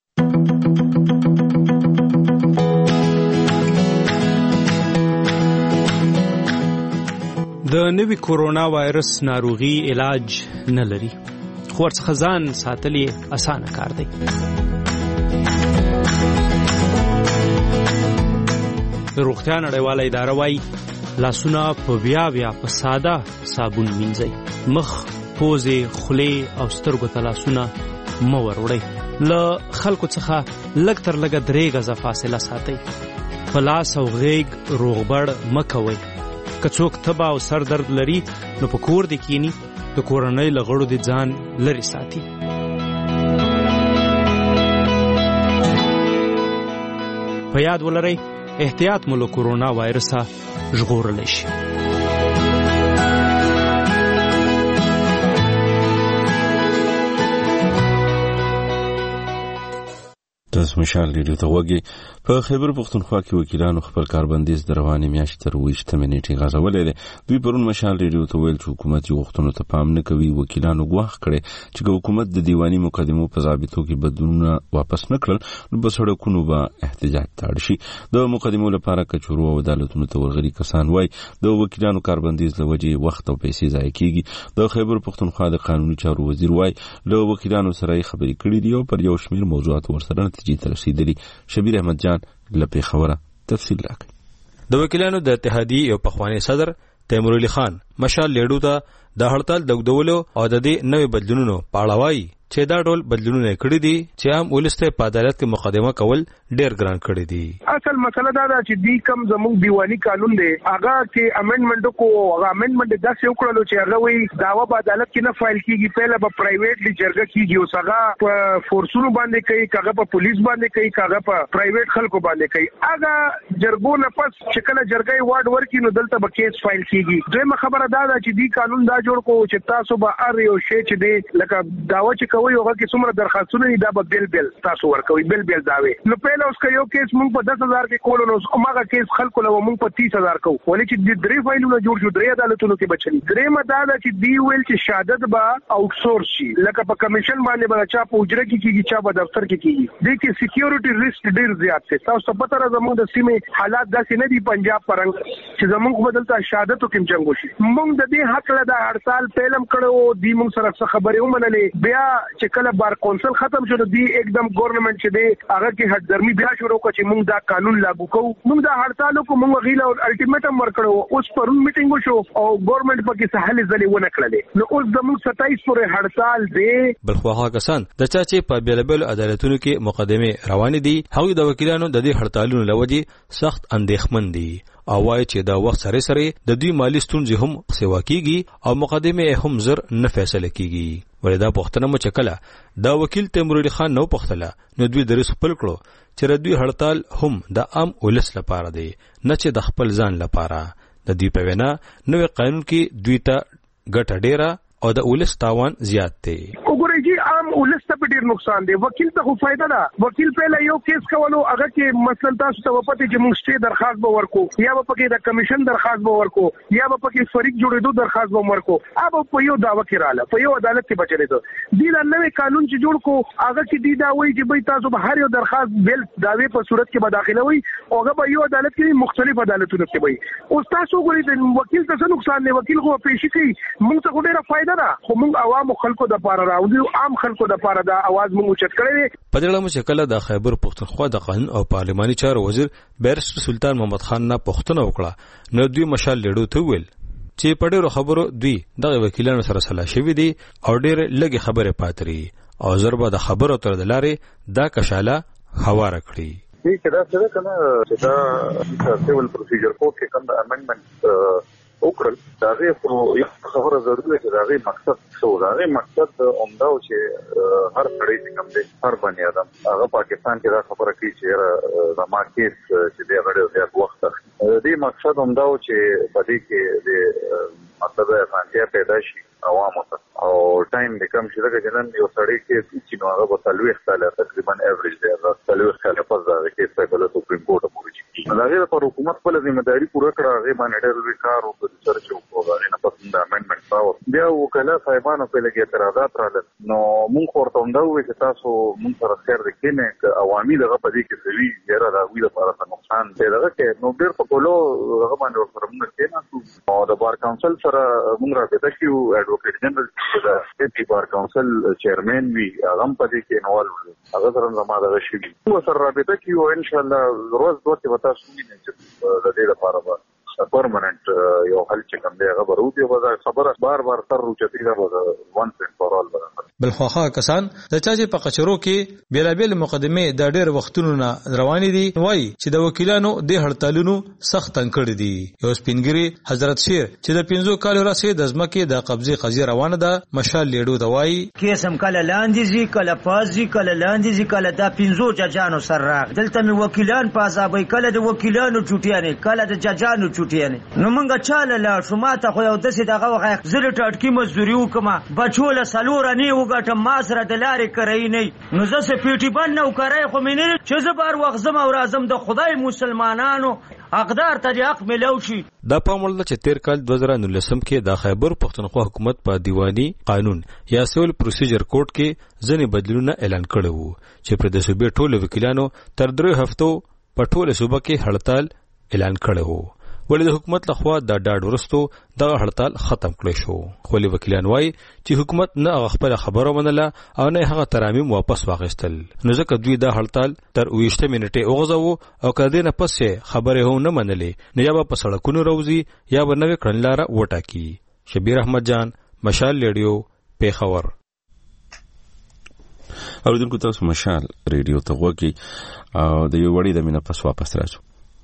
د نوي کورونا وایرس ناروغي علاج نه لري، خو ورڅخه ځان ساتل یې اسانه کار دی. د روغتیا نړیواله اداره وایي لاسونه په بیا په ساده صابون مینځئ. مخ، پوزې، خولې او سترګو ته لاسونه مه وروړئ. له خلکو څخه لږ تر لږه 3 غزه فاصله ساتئ. په لاس او غیږ روغبړ مه کوئ. که څوک تبه او سر درد لري نو په کور دې کینی، د کورنۍ له غړو دې ځان لرې ساتي. په یاد ولرئ احتیاط مو له کورونا وایرسه ژغورلی شي. تاسو مشال ریډیو ته وګورئ. په خیبر پختونخوا کې وکیلانو خپل کاربندیز د روانې میاشتې تر 28 منېټې غځولی دی. دوی پرون مشال ریډیو ته ویل چې حکومت یې غوښتنو ته پام نه کوي. وکیلانو ګواښ کړی چې که حکومت د دیواني مقدمو په ضابطو کې بدلونونه واپس نه کړل نو په سړکونو به احتجاج ته اړ شي. د مقدمو لپاره کچورو او عدالتونو ته ورغلي کسان وایي د وکیلانو کاربندیز له وجې وخت او پیسې ضایع کیږي. د خیبر پختونخوا د قانوني چارو وزیر وایي له وکیلانو سره یې خبرې کړې دي او پر یو شمېر موضوعات ورسره نتیجې ته رسېدلي. شبیر احمد جان لپی خبره تفصیل راکړي. د وکیلانو د اتحادیې یو پخوانی صدر تیمور علي خان مشال لیډو ته د هړتال د اوږدولو او د دې نوې بدلونونو په اړه وایي چې دا ډول بدلونونه کړي دي چې عام ولس ته په عدالت کې مقدمه کول ډېر ګران کړي دي. اصل مسله دا ده چې دی کم زموږ دیوانی قانون دی هغه کې امندمنت کو هغه امندمنت د څه وکړلو چې هغه وی داوا په عدالت کې نه فایل کیږي، پهله په پرایویټلی جرګه کیږي او هغه په فورسونو باندې کوي، هغه په پولیس باندې کوي، هغه په پرایویټ خلکو باندې کوي. هغه جرګو نه پس چې کله جرګې وارډ ورکی نو دلته به کیس فایل کیږي. دویمه خبره دا ده چې دی قانون دا جوړ کو چې تاسو به ار یو شی چې دی لکه داوا چې کوي هغه کې څومره درخواستونه دي دا به بل تاسو ورکوي بل داوي. نو پهله اوس یو کیس مونږ په 10000 کې کولو نو هغه کیس خلکو له مونږ په 30000 کو ولې چې د درې فایلونو جوړ شو، درې عدالتونو کې بچلي. درېمه دا ده چې دی ویل چې شهادت به آوټ سورس شي، لکه په کمیشن باندې به چا په اجره کې کیږي، چا په دفتر کې کیږي. د کې سکیورټي ریسک ډیر زیات دی. تاسو په تر زموږ د سیمې حالات داسې نه دي پنجاب پرنګ چې زموږ بدلته شهادتو کې جنگ وشي. مونږ د دې حق له د هړتال پیلم کړو، دی مونږ سره خبرې ومنلې. بیا چې کله بار کونسل ختم شو دی एकदम گورنمنت چې دی هغه کې حد درمي بیا شروع کړ چې موږ دا قانون لاګو کوو. موږ دا هړتالو کو موږ غیله الټیمیټم ورکړو. اوس پرون میټینګ وشو او گورنمنت پکې سهل ځلې ونه کړلې. نو اوس زموږ 27 پورې هړتال دی. بلخوا کسان د چا چې په بیلابل عدالتونو کې مقدمه روان دي هغوی د وکیلانو د دې هړتالونو لوجې سخت اندېښمن دي او وايي چې دا وخت سره سره د دوی مالی ستونزې هم سیوا کیږي او مقدمه هم زر نه فیصله کیږي. ولدا پښتنه مو چکله دا وکیل تیمور علي خان نو پختله نو دوی درس خپل کړو چې دوی هړتال هم د عام ولس لپاره دی نه چې د خپل ځان لپاره. د دې په وینا نوې قانون کې دوی ته ګټه ډیره او د ولس تاوان زیات دی. وګورئ جی عام ولس ته ډیر نقصان دی. وکیل ته خو فائدہ ده. وکیل په یو کیس کولو هغه کې مثلا تاسو ته وپته چې موږ ته درخواست به ورکو یا به پکې د کمیشن درخواست به ورکو یا به پکې فریق جوړېدو درخواست به ورکو. هغه په یو داوا کې رااله په یو عدالت کې بچلې ده. دی لا نوې قانون چې جوړ کو هغه کې دی دا وایي چې به تاسو به هر یو درخواست بل داوی په صورت کې به داخله وي او هغه به یو عدالت کې مختلف عدالتونو کې وي. او تاسو ګورئ د وکیل ته څه نقصان دی. وکیل خو پیشي کوي موږ ته ډیره فائدہ ده خو موږ عوام خلکو د پاره راوځو عام خلکو د پاره دا आवाज موږ اوچت کړی. په دې اړه چې کله د خیبر پختونخوا د قانون او پارلماني چارو وزیر بیرسټر سلطان محمد خان نه پښتنه وکړه نو دوی مشال لیډو ته ویل چې په ډېرو خبرو دوی د وکیلانو سره سلا شوي دي او ډېر لږه خبره پاتري او ضربه د خبرو تر د لارې دا کشاله هواره کړی. چې دا څه کنه چې دا سیول پروسیجر کوډ کې کوم امندمنت وکړل دا غي خو یو خبره ضروري ده چې دا غي مقصد څه و. دا غي مقصد عمده او چې هر سړی کوم دی هر بنی آدم هغه پاکستان کې دا خبره کوي چې دا مارکیټ چې دی غړي زیات وخت دې مقصد عمده او چې په دې کې د مطلب اسانتیا پیدا شي عوامو ته او ټایم د کم شي لکه جنن یو سړی کې چې نو هغه په تلويخ تعالی تقریبا ایوریج دی دا تلويخ تعالی په ځای کې په بل سپریم کورټ پورې چې دا غیر پر حکومت په ذمہ داری پوره کړه هغه باندې ډېر لوی کار او د سرچ او غوښنه نه پاتې د امندمنت پاور بیا وکاله صاحبانو په لګي اعتراضات راغلل نو مونږ ورته وندو چې تاسو مونږ سره خیر وکړئ چې عوامي دغه په دې کې سوي ډېر راوي لپاره نقصان دی دغه کې نو ډېر په کولو هغه باندې ورته مونږ کې نه او د بار کونسل سره مونږ راځي چې ایڈوکیټ جنرال د سټیټ بار کونسل چیرمن وی هغه په دې کې انوالو هغه سره زموږ د شي نو سره رابطه کیو ان شاء الله روز دوه وتا سونی نه چې د دې لپاره پرمننت یو حل چې کوم دی هغه ورودي او خبره بار تر روچتي دا وان سنت فور اول بل خوخه کسان د چا چې په قچرو کې بیلابل مقدمه د ډېر وختونو نه روانې دي وای چې د وکیلانو د هړتالونو سخت تنکړ دي. یو سپینګری حضرت شیر چې د 15 کال راځي د ځمکې د قبضه قضیه روانه ده مشال لیډو دوای کیسم کله لاندې زی کله پازي کله لاندې زی کله د 15 ججانو سر راغ دلته می وکیلان پازابې کله د وکیلانو چټیانه کله د ججانو نو مونږه چاله لا شماته خو یو دسه دغه وغه زله ټاټکی مزدوري وکما بچوله سلور نه وګټه ما سره د لارې کرای نه نو زه پیټي باندې نو کرای خو مینه چې زبر وغزم او رازم د خدای مسلمانانو اقدار ته حق ملو شي. دا پامول چې تیر کال 2019 کې د خیبر پختونخوا حکومت په دیوانی قانون یا سیول پروسیجر کوډ کې ځنې بدلونه اعلان کړي وو چې پر د صوبې ټول وکیلانو تر 3 هفتو په ټول صوبه کې هړتال اعلان کړي وو ولې د حکومت لخوا د ډاډ ورستو د هړتال ختم کړی شو. خو وکیلان وایي چې حکومت نه خپل خبره منله او نه هغه ترامیم واپس واغستل نو ځکه دوی د هړتال تر 20 منټه اوغځو او کله نه پس خبره هم نه منلې نه یا په سړکونو روزي یا به نوې کړنلاره وټاکی. شبیر احمد جان مشال لیډیو پیښور. اوریدونکو تاسو مشال ریډیو ته وګورئ او د یو وړي د مینا پس واپس راځو.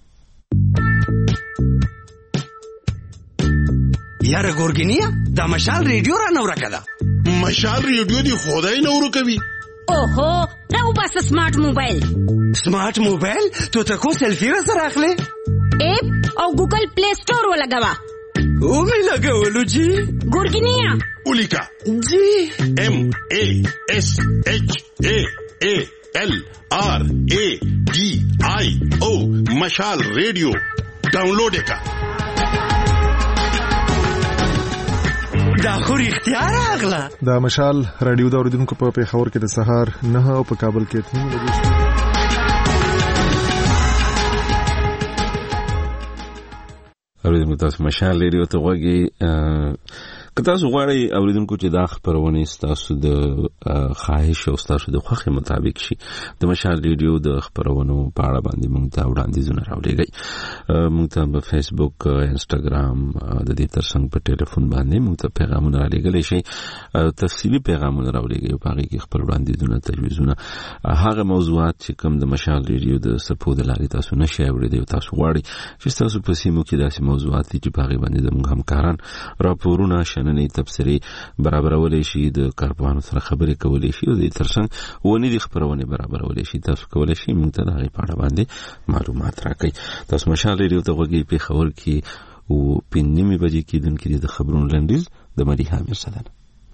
یاره ګورګینیا دا مشال ریډیو را نو راکړه مشال ریډیو دی خدای نو ورکوي. اوهو راو بس سمارټ موبایل تو ته کو سلفي سره اخلي اپ او ګوګل پلی سٹور ولګوا او می لګولو جی ګورګینیا ولیکا جی ام ا اس اچ ا ا ال ار ا ډي آی او مشال ریډیو ډاونلوډ وکړه. دا خو اختیار اغلا دا مشال رادیو دا اوریدونکو په پیښور کې د سهار 9 او په کابل کې 3 بجې. اوریدونکو تاسو مشال ریډیو ته وګورئ که تاسو غواړئ اوریدونکو چې دا خبرونه تاسو د خواهش او تاسو د خوښه مطابق شي د مشال ریډیو د خبرونو په اړه باندې موږ ته وړاندیزونه راوړئ. موږ ته په فیسبوک انستګرام د دې ترڅنګ په ټلیفون باندې موږ ته پیغامونه رالیږئ شي تفصیلی پیغامونه راوړئ په هغه کې خپل وړاندیزونه تجویزونه هغه موضوعات چې کوم د مشال ریډیو د سپو د لارې تاسو نشئ اوریدئ تاسو غواړئ چې تاسو په سیمو کې داسې موضوعات چې په هغه باندې زموږ همکاران راپورونه نننی تبصري برابرولې شي د کارپوهانو سره خبرې کولې شي او د ترڅنګ ونی د خبرونه برابرولې شي تاسو کولای شئ موږ ته د هغې په اړه باندې معلومات راکړئ. تاسو مشال ریډیو ته وګورئ پیښور کې او 5:30 بجې کېدونکې د خبرونو لنډیز د ملیحه میرزادانه.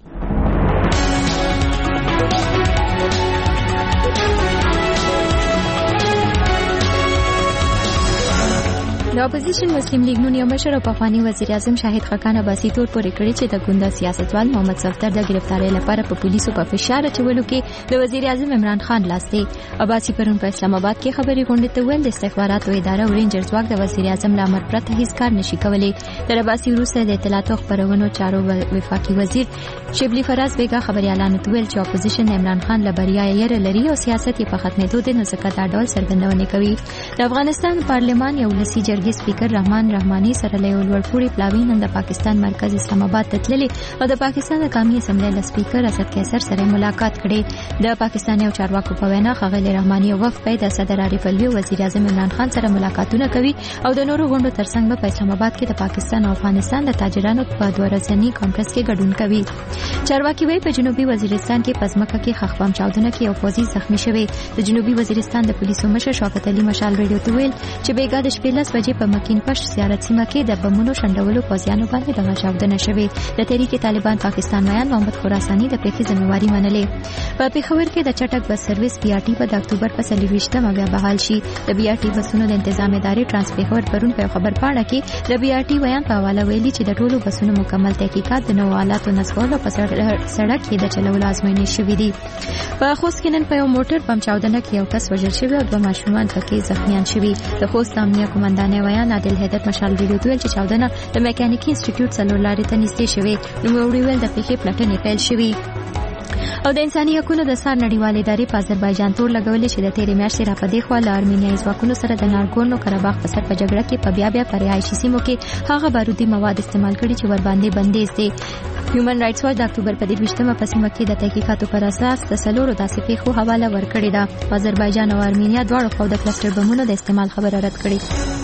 د اپوزیشن مسلم لیگ نون یو مشر او پخوانی وزیر اعظم شاهد خاقان عباسی تور پورې کړی چې د ګوندا سیاستوال محمد صفدر د گرفتاری لپاره په پولیسو په فشار اچولو کې د وزیر اعظم عمران خان لاس دی. عباسی پرون په اسلام آباد کې خبري غونډې ته ویل د استخباراتو اداره او رینجر ځواک د وزیر اعظم له امر پرته هیڅ کار نشي کولی. د عباسی وروسته د اطلاعات او خبرونو چارو وفاقي وزیر شبلی فراز بیگا خبريالانو ته ویل چې اپوزیشن عمران خان له بریا یې لري او سیاست یې په ختمېدو دي، نو ځکه دا ډول څرګندونه کوي. د افغانستان پارلمان یو لسی جرګې سپیکر رحمان رحماني سره له ولورپوري پلاوی نن د پاکستان مرکز اسلام آباد ته تللی او د پاکستان د قومي اسمبلی له سپیکر اسد قیصر سره ملاقات کړي. د پاکستان یو چارواکو په وینا ښاغلی رحماني وفد د صدر عارف الوی او وزیر اعظم عمران خان سره ملاقاتونه کوي او د نورو غونډو ترڅنګ په اسلام آباد کې د پاکستان او افغانستان د تاجرانو په دوه ورځني کانفرنس کې ګډون کوي. چارواکي وایي په جنوبي وزیرستان کې پزماکه کې خخ بم چاودنه کې یو فوجي زخمی شوی. د جنوبي وزیرستان د پولیسو مشر شوکت علي مشال رادیو ته ویل چې بیګا د شپې 10 بجې په مکین پشت زیارت سیمه کې د بمونو شندولو پوځیانو باندې د چاودنه شوی. د تحریک طالبان پاکستان ویان محمد خراساني د پېښې ذمہواری منلې. په پیښور کې د چټک بس سرویس بي آر ټي په اکتوبر په 23مه بیا بحال شي. د بي آر ټي بسونو د تنظیم ادارې ټرانس پیښور پرون په خبر پاڼه کې د بي آر ټي ویان په حواله ویلي چې د ټولو بسونو مکمل تحقیقات د نوو آلاتو نصبولو په سړک کې د چلولو ازموینې شوې دي. په خوست کې نن په یو موټر بم چاودنه کې یو کس وژل شوی او 2 ماشومان پکې زخمیان شوي. د خوست امنیه قومندان ویان عادل هدایت مشال ویډیو ته ویل چې چاودنه د میکانیکي انسټیټیوټ څلور لارې ته نږدې شوې. نو ویل د پیښې پلټنې پیل شوې. او د انساني حقوقو د سار نړیوال ادارې په آذربایجان تور لګولې چې د تیرې میاشتې را پدې خوا له ارمینیایي ځواکونو سره د نارګورنو قرهباغ په سر په جګړه کې په بیا په رهایشي سیمو کې هغه بارودي مواد استعمال کړي چې ور باندې بندیز دي. هیومن رائټس واچ د اکتوبر په 23مه په سیمه کې د تحقیقاتو پر اساس د څلورو داسې پیښو حواله ورکړې ده. آذربایجان او ارمینیا دواړو خو د کلسټر بمونو د استعمال خبره رد کړې.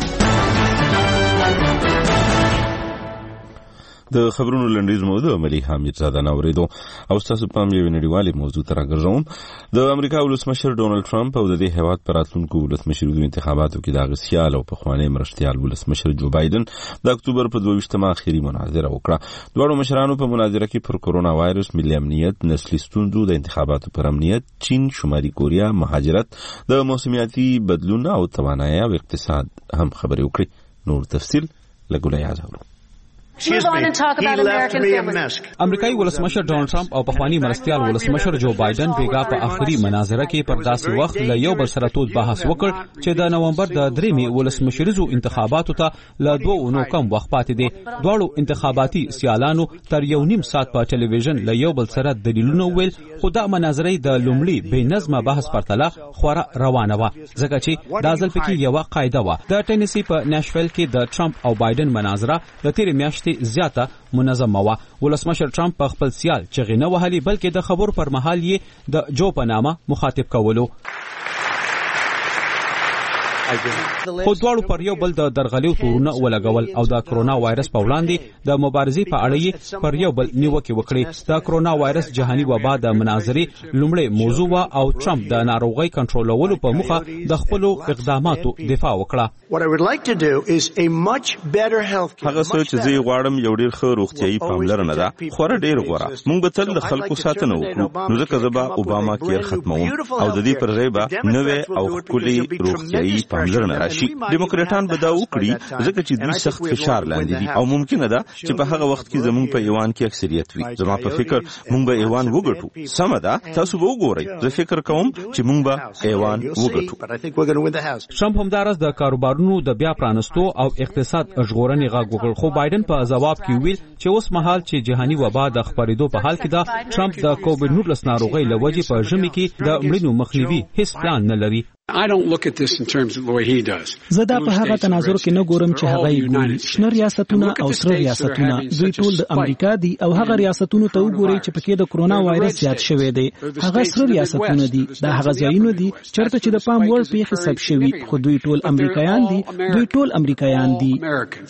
د خبرونو لنډیز موضوع ملیحه میرزادانه اوریدو او تاسو په یو نړیوالې موضوع تر راګرځوم. د امریکا ولسمشر ډونالد ټرمپ او د دې هیواد پر راتلونکو ولسمشري انتخاباتو کې د غسیال او پخوانی مرشتيال ولسمشر جو بایدن د اکتوبر په 22مه اخیری مناظره وکړه. دوه مشرانو په مناظره کې پر کرونا وایرس، ملي امنیت، نسلي ستونزو، د انتخاباتو پر امنیت، چین، شمالي کوریا، مهاجرت، د موسمیاتي بدلون او توانایي او اقتصاد هم خبرې وکړي. نور تفصیل لګولای یازورو. امریکایي ولسمشر ډونالد ټرمپ او پخوانی مرستيال ولسمشر جو بایدن بیګا په آخري مناظره کې پر داسې وخت له یو بل سره تود بحث وکړ چې د نومبر د 3مې ولسمشریزو انتخاباتو ته له 2 اونو کم وخت پاتې دي. دواړو انتخاباتي سیالانو تر 1.5 ساعت په ټلویزیون له یو بل سره دلیلونه ویل، خو دا مناظره د لومړي بې نظمه بحث پرتله خورا روانه وه ځکه چې دا ځل پکې یو قاعده وه. د ټینیسي په ناشویل کې د ټرمپ او بایدن مناظره د تیرې میاشتې زیاته منظمه وه. ولسمشر ټرمپ په خپل سیال چغې نه وهلې بلکې د خبرو پر مهال یې د جو په نامه مخاطب کولو. خو دواړو پر یو بل د درغلیو تورونه ولګول او د کرونا وایرس په وړاندې د مبارزې په اړه یې پر یو بل نیوکې وکړې. د کرونا وایرس جهاني وبا د مناظرې لومړی موضوع وه او ټرمپ د ناروغۍ کنټرولولو په موخه د خپلو اقداماتو دفاع وکړه. هغه څه چې زه غواړم یو ډېر ښه روغتیايي پاملرنه ده، خورا ډېر غوره. موږ به تل د خلکو ساتنه وکړو، نو ځکه زه به اوباما کیر ختموم او د دې پر ځای به نوې او ښکلې روغتیايي پاملرنه راشي. ډیموکراټان به دا وکړي ځکه چې دوی سخت فشار لاندې دي او ممکنه ده چې په هغه وخت کې زموږ په ایوان کې اکثریت وي. زما په فکر موږ به ایوان وګټو. سمه ده، تاسو به وګورئ. زه فکر کوم چې موږ به ایوان وګټو. ټرمپ همدارس د کاروبارونو د بیا پرانستو او اقتصاد ژغورنې غږ وکړ، خو بایدن په جواب کې ویل چې اوس مهال چې جهاني وبا د خپرېدو په حال کې ده، ټرمپ د کووډ-19 ناروغۍ له وجې په ژمي کې د مړینو مخنیوي هیڅ پلان نه لري. زه دا په هغه تناظر کې نه ګورم چې هغه یې ګوري. شنه ریاستونه او سره ریاستونه دوی ټول د امریکا دي او هغه ریاستونو ته وګورئ چې پکې د کرونا وایرس زیات شوی دی. هغه سره ریاستونه دي، دا هغه ځایونه دي چېرته چې د پام وړ پیښې ثبت شوي، خو دوی ټول امریکایان دي.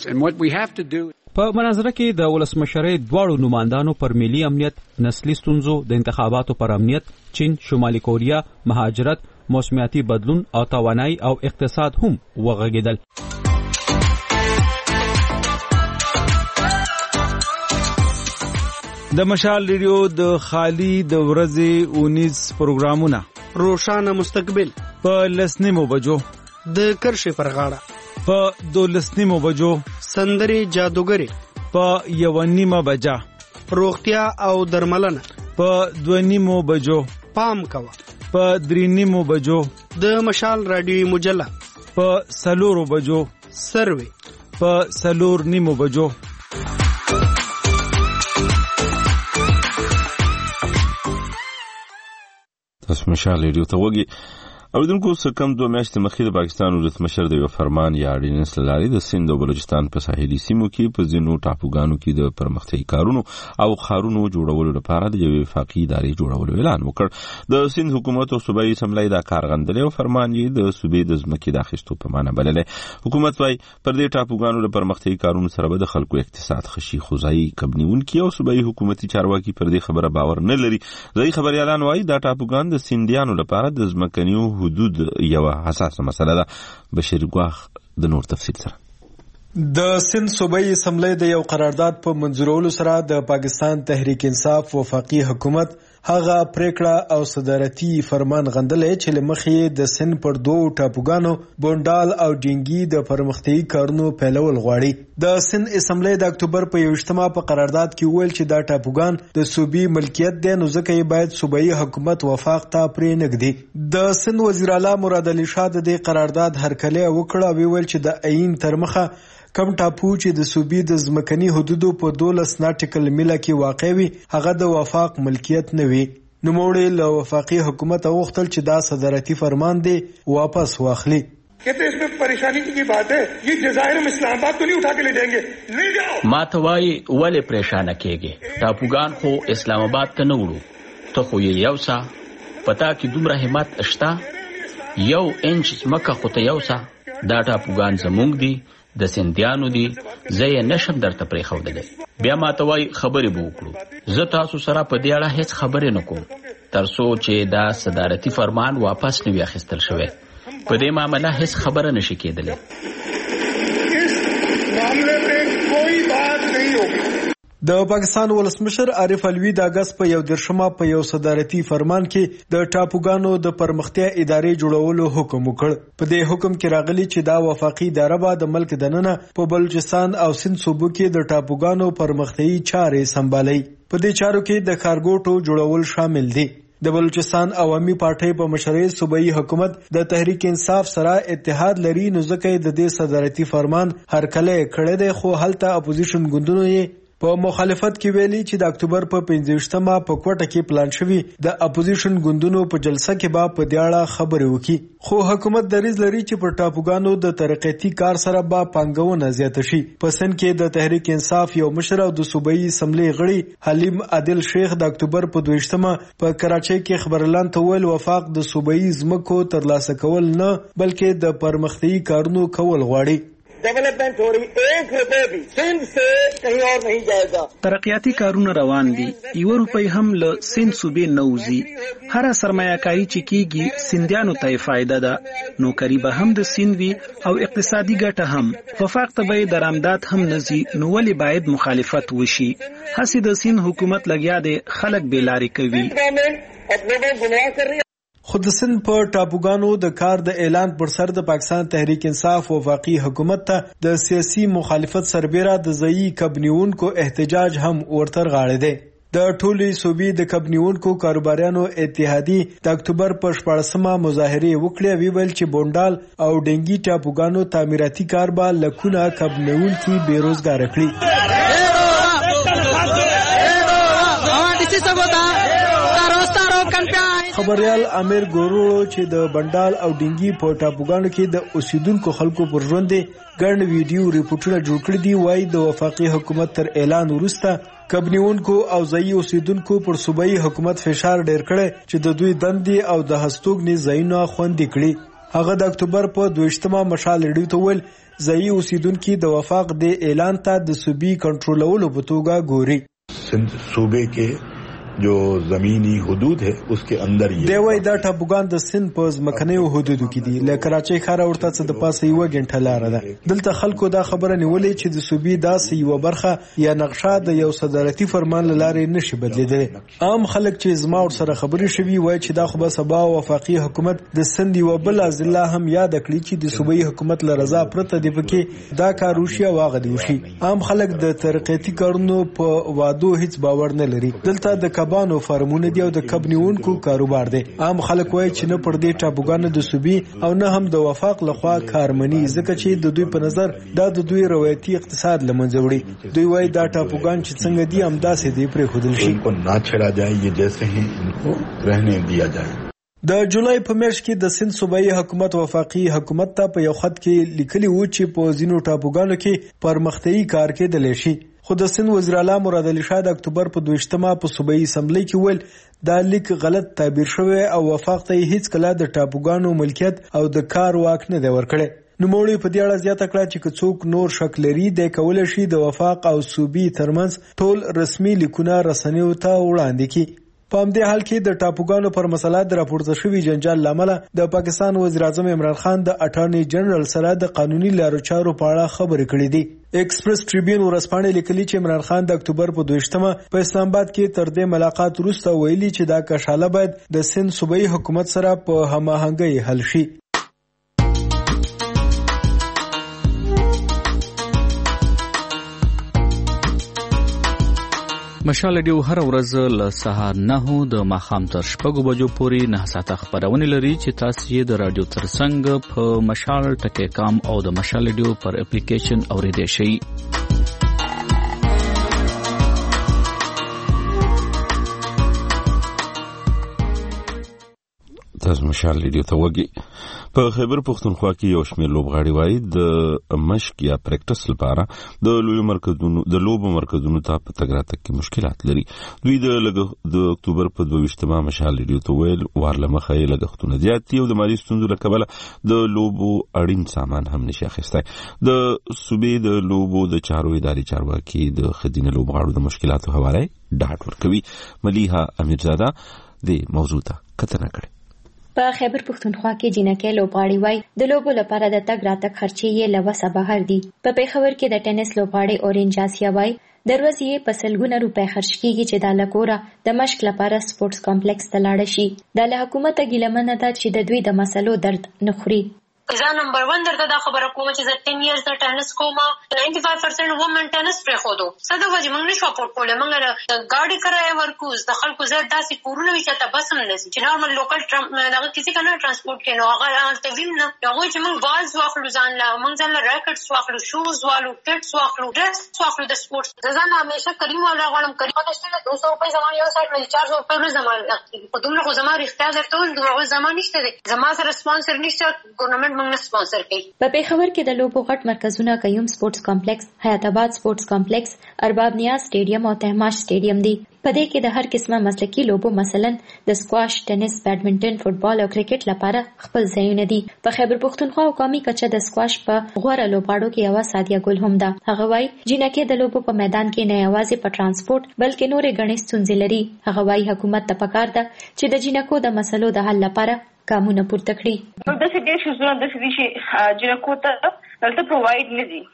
په مناظره کې د ولسمشرۍ دواړو نمائندانو پر ملي امنیت، نسلي ستونزو، د انتخاباتو پر امنیت، چین، شمالي کوریا، مهاجرت، موسمیاتي بدلون او توانایي او اقتصاد هم وغږیدل. د مشال ریډیو د خالی د ورځې 19 پروګرامونه روشانه مستقبل په لسنیمو بجو د کرښې پر غاړه په 12 بجو سندري جادوګری په 1:30 بجا روغتیا او درملنه په 2:30 بجو پام کوه په 3:30 بجو د مشال رادیو مجله په 4 بجو سروي په 4:30 بجو تاسو مشال ریډیو ته وګورئ. اوریدونکو څه کم 2 میاشتې مخکې د پاکستان ولسمشر د یو فرمان یا اډیننس لاري د سند او بلوچستان په ساحلي سیمو کې په ځینو ټاپوګانو کې د پرمختیايي کارونو او ښارونو جوړولو لپاره د یوې وفاقي ادارې جوړولو اعلان وکړ. د سند حکومت او صوبایي اسمبلی دا کار غندلی او فرمان یې د صوبې د ځمکې د اخیستو په معنا بللی. حکومت وايي پر دې ټاپوګانو د پرمختیايي کارونو سره به د خلکو اقتصاد خشي، خو ځایي کبنیونکي او صوبایي حکومتي چارواکي پر دې خبره باور نه لري. ځایي خبريالان وايي دا ټاپوګان د سندیانو لپاره د ځمکنیو حدود یو حساسه مسله ده. بشیر ګواخ د نور تفصیل سره. د سند صوبایي اسمبلی د یو قرارداد په منظورولو سره د پاکستان تحریک انصاف وفاقي حکومت هغه پریکړه او صدارتي فرمان غندلې چې لمخې د سند پر 2 ټاپوګانو بونډال او ډینګي د پرمختیايي کارونو پیلول غواړي. د سند اسمبلی د اکتوبر په 21 په قرارداد کې ویل چې دا ټاپوګان د صوبې ملکیت دي، نو ځکه یې باید صوبایي حکومت وفاق ته پرې نږدي. د سند وزیر اعلی مراد علي شاه د قرارداد هرکلی وکړ او ویل چې د عین ترمخه کم ټاپو چې د صوبې د ځمکني حدودو په 12 ناټیکل میله کې واقع وي هغه د وفاق ملکیت نه وي. نوموړي له وفاقي حکومت غوښتل چې دا صدارتي فرمان دی واپس واخلي. कहते हैं इसमें परेशानी की बात है, ये जजायर में इस्लामाबाद तो नहीं उठा के ले जाएंगे, नहीं जाओ. ماتوای ولې پریشانه کېږي؟ ټاپوګان خو اسلامآباد ته نه وړو، ته خو یې یوسا پتا کې دومره همت اشتا 1 انچ مکه خو ته یوسا. دا ټاپوګان زمونږ دي، د سندیانو دي، زه یې نشم درته پرېښودلی. بیا ماته وایي خبرې به وکړو. زه تاسو سره په دې اړه هیڅ خبرې نه کوم تر څو چې دا صدارتي فرمان واپس نه وي اخیستل شوی. په دې معامله هیڅ خبره نشي کېدلی. د پاکستان ولسمشر عارف علوي د اگست په 1 په یو صدارتي فرمان کې د ټاپوګانو د پرمختیا ادارې جوړولو حکم وکړ. په دې حکم کې راغلي چې دا وفاقي اداره به د ملک دننه په بلوچستان او سند صوبو کې د ټاپوګانو پرمختیايي چارې سمبالي. په دې چارو کې د کارګوټو جوړول شامل دي. د بلوچستان عوامي پارټۍ په مشرۍ صوبایي حکومت د تحریک انصاف سره اتحاد لري، نو ځکه د دې صدارتي فرمان هرکلی کړی دی، خو هلته اپوزیشن ګوندونو یې په مخالفت کې ویلي چې د اکتوبر په 25 په کوټه کې پلان شوی د اپوزیشن ګوندونو په جلسه کې به په دې اړه خبرې وکړي. خو حکومت دریځ لري چې پر ټاپوګانو د ترقیاتي کار سره به پانګونه زیاته شي. په سند کې د تحریک انصاف یو مشر او د صوبایي اسمبلی غړي حلیم عادل شیخ د اکتوبر په 22 په کراچۍ کې خبرلاند ته ویل وفاق د صوبایي ځمکو ترلاسه کول نه بلکې د پرمختیايي کارونو کول غواړي. डेवलपमेंट हो रही, 1 रुपए भी सिंध से कहीं और नहीं जाएगा. ترقیاتی کارونه روان دي، 1 روپۍ هم له سند صوبې نوځي. هر سرمایه‌کاري چې کیږي سندیانو ته فائدہ ده، نوکری به هم د سند وي او اقتصادي ګټه هم. وفاق ته به درآمدات هم نزي، نو ولې باید مخالفت وشي؟ هسې د سند حکومت لګیا دی خلک بیلاری کوي. خود د سند په ټاپوګانو د کار د اعلان پر سر د پاکستان تحریک انصاف وفاقي حکومت ته د سیاسي مخالفت سربېره د ځایي کبنیونکو احتجاج هم ورتر غاړه دی. د ټولي صوبې د کبنیونکو کاروباریانو اتحادیې د اکتوبر په 14 مظاهره وکړې، ویل چې بونډال او ډنګي ټاپوګانو تعمیراتي کار به لکونه کبنیونکي بیروزګار کړي. خبريال امیر ګورو چې د بندال او ډینګي په ټاپوګانو کې د اوسیدونکو خلکو پر ژوند ګڼ ویډیو ریپورتونه جوړ کړي دي. وایي د وفاقي حکومت تر اعلان وروسته کبنیونکو او ځایي اوسیدونکو پر صوبایي حکومت فشار ډېر کړي چې د دوی دندې او د هستوګنې ځایونه خوندي کړي. هغه د اکتوبر په 22 مشال ریډیو ته ویل ځایي اوسیدونکو د وفاق د اعلان ته د صوبې کنټرولولو په توګه ګوري. صوبې کې जो जमीनी हदूद है उसके अंदर ये دی وای دا ټاپوګان د سند په ځمکنیو حدودو کې دي. له کراچۍ ښاره ورته څه د پاسه یوه غنټه لاره ده. دلته خلکو دا خبره نیولې چې د صوبې داسې یوه برخه یا نقشه د یو صدارتي فرمان له لارې نشي بدلیدلی. عام خلک چې زما ورسره خبرې شوي وایي چې دا خو به سبا وفاقي حکومت د سند یوه بله ضلع هم یاد کړي چې د صوبایي حکومت له رضا پرته دی پکې دا کار وشي او هغه دی وشي. عام خلک د ترقیاتي کارونو په وعدو هیڅ باور نه لري. دلته د کبانو فارمونه دي او د کب نیونکو کاروبار دی. عام خلک وایي چې نه پر دې ټاپوګانو د صوبې او نه هم د وفاق لخوا کار مني ځکه چې د دوی په نظر دا د دوی روایتي اقتصاد له منځه وړي. دوی وایي دا ټاپوګان چې څنګه دي همداسې دی پرېښودل شي. उनको ना छेड़ा जाए, ये जैसे ही इनको रहने दिया जाए. د جولای په میاشت کې د سند صوبایي حکومت وفاقي حکومت ته په یو خط کې لیکلي وو چې په ځینو ټاپوګانو کې پرمختیایي کار کېدلی شي. خو د سند وزیر اعلی مراد علي شاه د اکتوبر په 22مه په صوبایي اسمبلی کې ویل دا لیک غلط تعبیر شوی او وفاق ته هیڅ کله د ټاپوګانو ملکیت او د کار واک نه دی ورکړی. نوموړي په دې اړه زیاته کړه چې که څوک نور شک لري دی کولی شي د وفاق او صوبې ترمنځ ټول رسمي لیکونه رسنیو ته وړاندې کړي. په همدې حال کې د ټاپوګانو پر مسله د راپورته شوي جنجال له امله د پاکستان وزیر اعظم عمران خان د اټارني جنرال سره د قانوني لارو چارو په اړه خبرې کړې دي. ایکسپریس ټریبیون ورځپاڼې لیکلي چې عمران خان د اکتوبر په 22مه په اسلام آباد کې تر دې ملاقات وروسته ویلي چې دا کشاله باید د سند صوبایي حکومت سره په هماهنګۍ حل شي. مشال رادیو هر ورځ له سهار 9 د ماښام تر 6 بجو پورې 9 ساعته خبرونه لري چې تاسو یې د رادیو ترڅنګ په مشال ټکی کام او د مشال رادیو پر اپلیکیشن اوریدئ شئ. تاسو مشال رادیو ته وګورئ. په خیبر پښتونخوا کې یو شمېر لوبغاړي وایي د مشق یا پریکټس لپاره د لوبو مرکزونو ته په تګ راتګ کې مشکلات لري. دوی د اکتوبر په 22مه مشال رادیو ته ویل وار له مخه یې لګښتونه زیات دي او د مالي ستونزو له کبله د لوبو اړین سامان هم نشي اخیستی. د صوبې د لوبو د چارو ادارې چارواکي د ښځینه لوبغاړو د مشکلاتو حواله ډاډ ورکوي. ملیحه امیرزاده د موضوع ته کتنه کړې. په خیبر پښتونخوا کې جنکې لوبغاړي وای د لوبو لپاره د تګ راتګ خرچې یې له وسه بهر دي. په پیښور کې د ټینس لوبغاړي اورینج آسیا وای د ورځې یې په سلګونه روپۍ خرچ کیږي چې د لکوره د مشق لپاره سپورتس کمپلیکس ته لاړ شي. د له حکومت ګیلمنه ده چې د دوی د مسلو درد نه خوري. زه نمبر 1 درته دا خبره کوم چې زه 10 years د ټینس کوم 95% وومن ټینس پرې خودو څه د وجه موږ نشو اپورټ کولای. موږ د ګاډي کرایه ورکوز د خلکو زیات داسې کورونه وي چې ته بس نه لسی چې نورمال لوکل دغه کسی کنه ترانسپورت کې نو هغه تفیم نه هغه چې موږ بالز واخلو ځان لا موږ ځان لا ریکټس واخلو شوز والو کټس واخلو ډرس واخلو د سپورت ځان همیشه کریم ولا غواړم کریم پاتې له 200 روپۍ زمان یو ساعت مې 400 روپۍ زمان په دومره خو زما اختیار درته دومره زمان نشته دی زما سره سپانسر نشته ګورنمنت موږ نه سپانسر کوي. په پیښور کې د لوبو غټ مرکزونه قیوم سپورتس کمپلیکس، حیات آباد سپورتس کمپلیکس، ارباب نیاز سټیډیم او تهماش سټیډیم دي. په دې کې د هر قسمه مسلکي لوبو مثلا د سکواش، ټینس، بیډمنټن، فوټبال او کرکټ لپاره خپل ځایونه دي. په خیبر پښتونخوا او قومي کچه د سکواش په غوړه لوبغاړو کې یو سادیا ګل هم ده. هغه وايي جنکې د لوبو په میدان کې نه یوازې په ترانسپورت بلکې نورې غنې ستونزې لري. هغه وايي حکومت ته پکار ده چې د جنکو د مسلو د حل لپاره ګامونه پورته کړي. د دې شوزونه د دې جنکو ته دلته پرووایډ نه دي.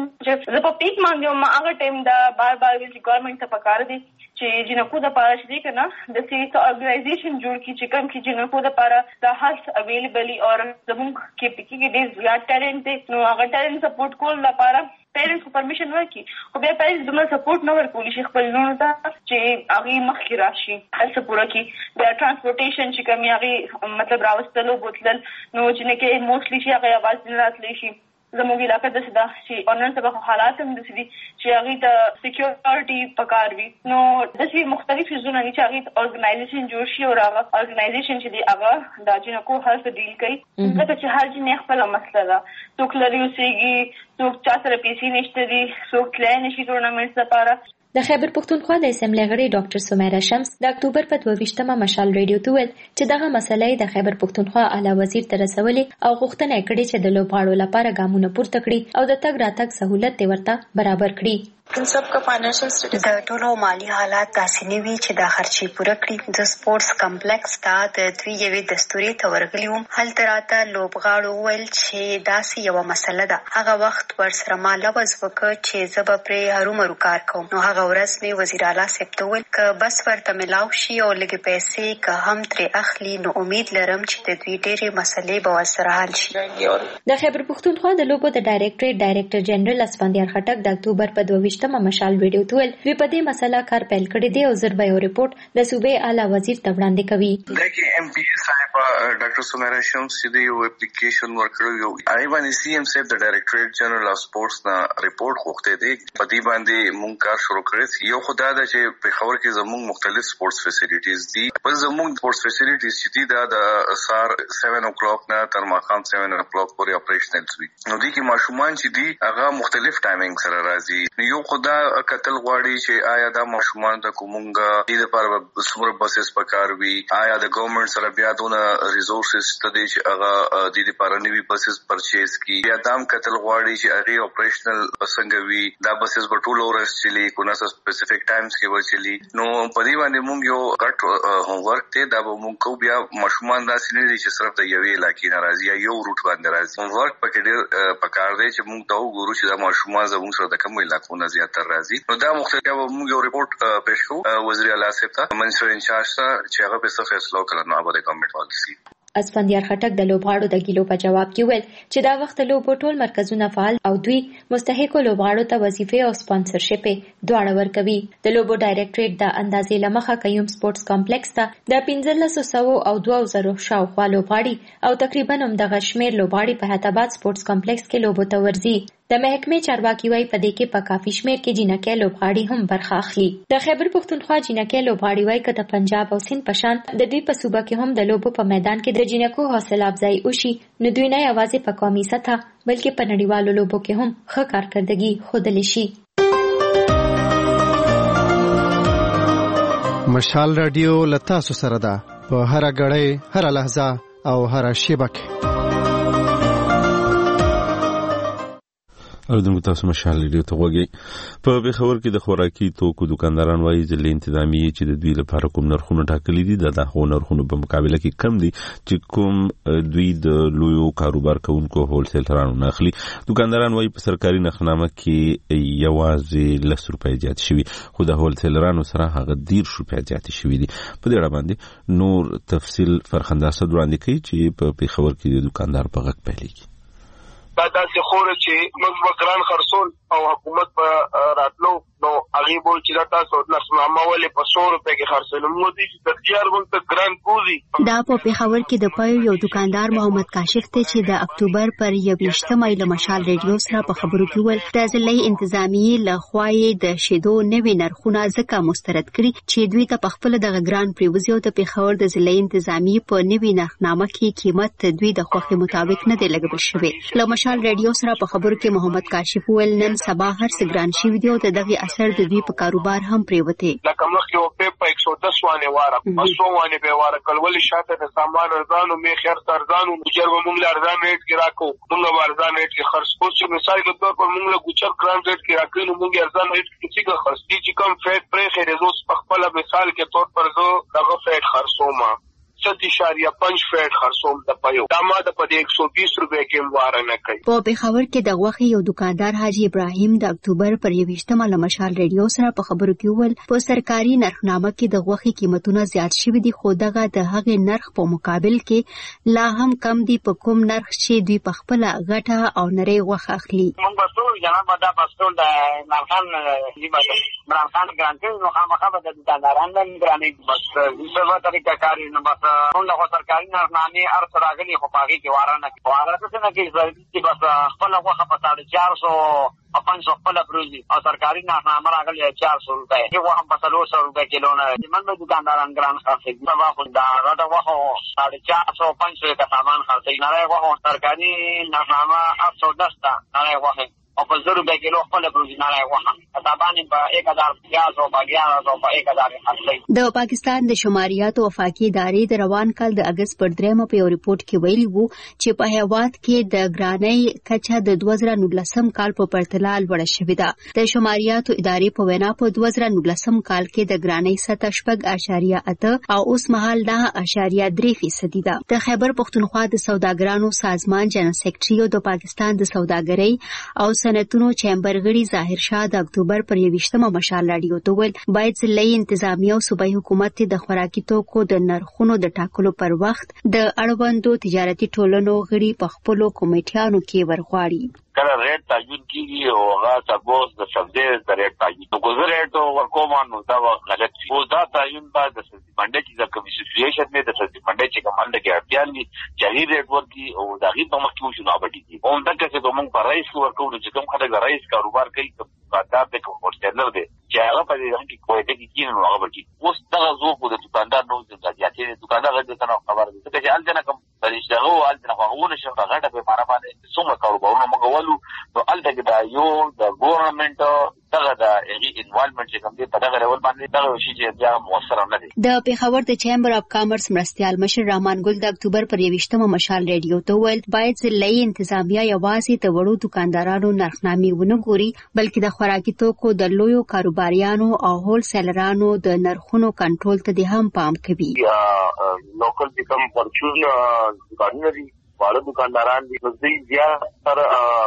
زه په پیک باندې ما هغه ټایم دا بار ویل چې ګورنمنت ته پکار دي چې جنکو د پاره شي کنه د سیټ اورګنایزیشن جوړ کی چې کوم کې جنکو د پاره د هیلث اویلیبلی او زموږ کې پکې کې ډیر زیات ټالنت دی نو هغه ټالنت سپورټ کول لپاره پیرنټس کو پرمیشن ورکړي. خو بیا پیرنټس دومره سپورټ نه ورکوي چې خپل لونو ته چې هغه مخکې راشي هلته پوره کړي. بیا ترانسپورټیشن چې کوم هغه مطلب راوستلو بوتلل نو چې نه کې موستلی شي هغه आवाज نه راتلی شي. زموږ علاقه د سدا چې اونن سبا حالات هم د سدي چې هغه ته سکیورټي پکار وي نو د سوي مختلف زونه چې هغه اورګنایزیشن جوړ شي او هغه اورګنایزیشن چې دی هغه د جنکو هلته ډیل کوي. ځکه چې هر جن خپل مسله ده څوک لري اوسېږي څوک چا سره پیسې نشته دي څوک تلای نشي ټورنمنټ لپاره. د خیبر پښتونخوا د اسمبلی غړي ډاکټر سمیرا شمس د اکتوبر په 22مه مشال رادیو ته ویل چې دغه مسلې د خیبر پښتونخوا اعلی وزیر ته رسولې او غوښتنه کړې چې د لوبغاړو لپاره ګامونه پورته کړي او د تګ راتګ سہولت ورته برابر کړي. ان سب کا فائنانشل سټیټس د ټولو مالی حالات داسې نه وي چې دا خرچي پوره کړي. د سپورتس کمپلیکس ته د دوی یوې دستوري ته ورغلي وم. هلته راته لوبغاړو وویل چې داسې یوه مسله ده. هغه وخت ورسره ما لوز وکړ چې زه به پرې هرومرو کار کوم. نو هغه ورځ مې وزیر اعلی صاحب ته وویل که بس ورته ملاو شي او لږې پیسې که هم ترې اخلي نو امید لرم چې د دوی ډېرې مسلې به ورسره حل شي. د خیبر پښتونخوا د لوبو د ډایرکټر جنرال اسفندیار خټک د اکتوبر په 22مه مشال ویډیو ته ویل دوی په دې مسله کار پیل کړی دی او زر به یو ریپورټ د صوبې اعلی وزیر ته وړاندې کوي. دغه ایم پی صاحب ډاکټر سمیرا شمس چې یو اپلیکیشن ورکړو یو آی باندې سی ایم صاحب د ډایرکټریټ جنرال اف سپورتس نه ریپورت غوښته دی. په دې باندې مونږ کار شروع کړی. یو خدای دا چې په خبر کې زموږ مختلف سپورتس فیسیلیټیز دي. په زموږ سپورتس فیسیلیټیز چې دي دا د سار 7 o'clock نه تر ماښام 7 o'clock پورې اپریشنل وي. نو دي کې ماشومان چې دي هغه مختلف ټایمینګ سره راځي. یو خدای کتل غواړي چې آیا دا ماشومان د کومنګ دې لپاره څومره بسز پکار وي. آیا د ګورنمنت سره بیا دونه ریسورسز ته دي چې هغه دې لپاره نوي بسز پرچیز کی. بیا دام کتل غواړي چې هغه اپریشنل څنګه وي. دا بسز په ټول ورځ چلی کو نه سپیسیفیک ټایمز کې ورچلی. نو په دې باندې مونږ یو غټ هوم ورک ته دا مونږ کو بیا ماشومان دا سینې دي چې صرف د یوې علاقې نه راځي یا یو روټ باندې راځي. هوم ورک پکې ډېر پکار دی چې مونږ دا وګورو چې دا ماشومان زموږ سره د کوم علاقو نه زیاتره راځي. نو دا مختلف مونږ یو ریپورت پېښ کوو وزیر اعلی صاحب ته منسټر انچارج ته چې هغه په څه فیصله وکړي نو هغه د ګورنمنت پالیسي. اسفندیار خټک د لوبغاړو د ګیلو په جواب کې ویل چې دا وخت لوبو ټول مرکزونه فعال او دوی مستحقو لوبغاړو ته وظیفې او سپانسرشپ دواړه ورکوي. د لوبو ډایرکټریټ د اندازې لمخه قیوم سپورتس کمپلیکس ته د 1500 او 2000 شاوخوا لوبغاړي او تقریبا همدغه شمېر لوبغاړي په حیدرآباد سپورتس کمپلیکس کې لوبو ته ورځي. د محکمې چارواکي وايي په دې کې په کافي شمېر کې جنکۍ لوبغاړي هم برخه اخلي. د خیبر پښتونخوا جنکۍ لوبغاړي وايي که د پنجاب او سند په شان د دوی په صوبه کې هم د لوبو په میدان کې د جنکو حوصله افزایي وشي نو دوی نه یوازې په قومي سطح بلکې په نړیوالو لوبو کې هم ښه کارکردګي ښودلی شي. مشال رادیو له تاسو سره ده په هره غړۍ هره لحظه او هره شیبه کې. اردن تاسو مشال لري ته وګي په بخور کې د خوراکي توکو دکانداران وایي ځلې انتظامیه چې د دوی لپاره کوم نرخونه ټاکلي دي د هغو نرخونو په مقابله کې کم دي چې کوم دوی د لویو کاروبار کوونکو هولسیلرانو نه اخلي. دکانداران وایي په سرکاري نرخنامه کې یوازې 10 روپۍ زیات شوي خو د هولسیلرانو سره هغه 10 روپۍ زیات شوي دي. په دې اړه باندې نور تفصیل فرخنده اسد وړاندې کوي چې په بخور کې د دکاندار په غږ پیلېږي. دا داسې خوره چې موږ به ګران خرڅول او حکومت په راتلو نو هغې به چې دا تاسو نرخنامه ولې په 100 روپۍ کې خرڅوي موږ دې چې تختیار موږ ته ګران بوزي. دا په پېښور کې د پیل یو دکاندار محمد کاشف دی چې د اکتوبر پر 21مه له مشال ریډیو سره په خبرو کې ویل د ضلعي انتظامیې له خوا یې د شیدو نوي نرخونه ځکه مسترد کړي چې دوی ته په خپله دغه ګران پرېوځي او د پېښور د ضلعي انتظامیې په نوي نرخنامه کې قیمت دوی د خوښې مطابق نه دی لګول شوی. له مشال ریډیو سره په خبرو کې محمد کاشف ویل نن سبا هر څه ګران شوي دي او د دغه اثر د دوی په کاروبار هم پرېوتی. لکه مخکې یو په 110 وانې واره 100 وانې به واره کول ولې شاته د سامان ارزانو می خیر ارزانو مجر موږ له ارزان ریټ کې راکو موږ ارزان ریټ کې خرڅ کوو چې مثال کے طور پر موږ له ګوچر ګرام ریټ کې راکې نو موږ ارزان ریټ کې څنګه خرڅ دي چې کم فیټ پرې خې رزوس په خپل مثال کے طور پر زه دغه فیټ خرڅوم 7.5 فیټ خرڅوم د پيو دا ما د په 120 روپۍ کې واره نه کوي. په پېښور کې د غوښې یو دکاندار حاجی ابراهیم د اکتوبر پر 21مه له مشال ریډیو سره په خبرو کې ویل په سرکاري نرخنامه کې د غوښې قیمتونه زیات شوي دي خو دغه د هغې نرخ په مقابل کې لا هم کم دي په کوم نرخ چې دوی په خپله غټه او نری غوښه اخلي. موږ به ټول جناب دا پسټول د عمران خان ګرانټي نو خامخا به د دکاندارانو نه ګرانې بس په طریقه کاری نه بس ټول له سرکاري نرخنامې ارڅ راغلي خو پاږي کې واره نه کوي. واره څه نه کوي چې بس خپل غوښه په 450 500 خپل پروزي او سرکاري نرخنامه راغلي 400 روپۍ یو هم په 300 روپۍ کیلو نه من به دکانداران ګران خرڅي دا خو دا راته غوښه 450 500 کا سامان خرڅي نه راغوښه سرکاري نرخنامه 810 تا نه راغوښه او په 100 روپے کیلو خپل پروژیناله غوښه دا باندې په 1050 او په 1100 په 1000 خرڅي. د پاکستان د شماریات او وفاقي ادارې د روان کال د اگست پر 3 په یو ریپورت کې ویلي وو چې په هیواد کې د ګرانۍ کچه د 2019 کال په پرتله لوړه شوې ده. د شماریات ادارې په وینا په 2019 کال کې د ګرانۍ سطح 8.8 او اوس مهال 9.3% ده. د خیبر پختونخوا د سوداګرانو سازمان جنرال سیکریټري او د پاکستان د سوداګرۍ او صنعتونو چیمبر غړي ظاهر شاه د اکتوبر پر 21مه مشال راډیو ته ویل باید ځلې انتظامیه او صوبایي حکومت د خوراکي توکو د نرخونو د ټاکلو پر وخت د اړوندو تجارتي ټولنو غړي په خپلو کمیټیانو کې ورغواړي. کله ریټ تعین کیږي او هغه سپوز د سبزی د ریټ تعین نو ګذر ریټ ورکوم نو دا غلط شي او دا تعین بعد د سبزی منډي چې د کمیسیشن نه د سبزی منډي چې کومه کې اړتیا دي چې ریټ ورکی او دا غي په مخ کې شو نه بټي او دا چې کوم په رئیس ورکو چې کوم خلک رئیس کاروبار کوي دا د کومورټلر دی چې هغه په دې کې کوی ته کې نه هغه بټي اوس دا زو په د دکاندار نو د ځاتې دکاندار د څنګه خبر دي چې الته کوم پرېشتغه او الته هغه نشه غټه په معنا باندې څومره کاروبارونه مګولو نو الته دا یو د ګورنمنت دغه د انوالومنت چې کوم دی په دغه ډول باندې دا شی چې بیا موثر نه دي. د پیښور د چیمبر اف کامرس مرستيال مشر رحمان ګل د اکتوبر پر 21مه مشال ریډیو ته ویل باید ځلې انتظامیه یوازې د وړو دکاندارانو نرخنامې ونه ګوري بلکې د خوراکي توکو د لویو کاروباریانو او هول سیلرانو د نرخونو کنټرول ته هم پام کوي. لوکل د کوم پرچون دکانونه دي واړه دکانداران دي نو دوی زیات تر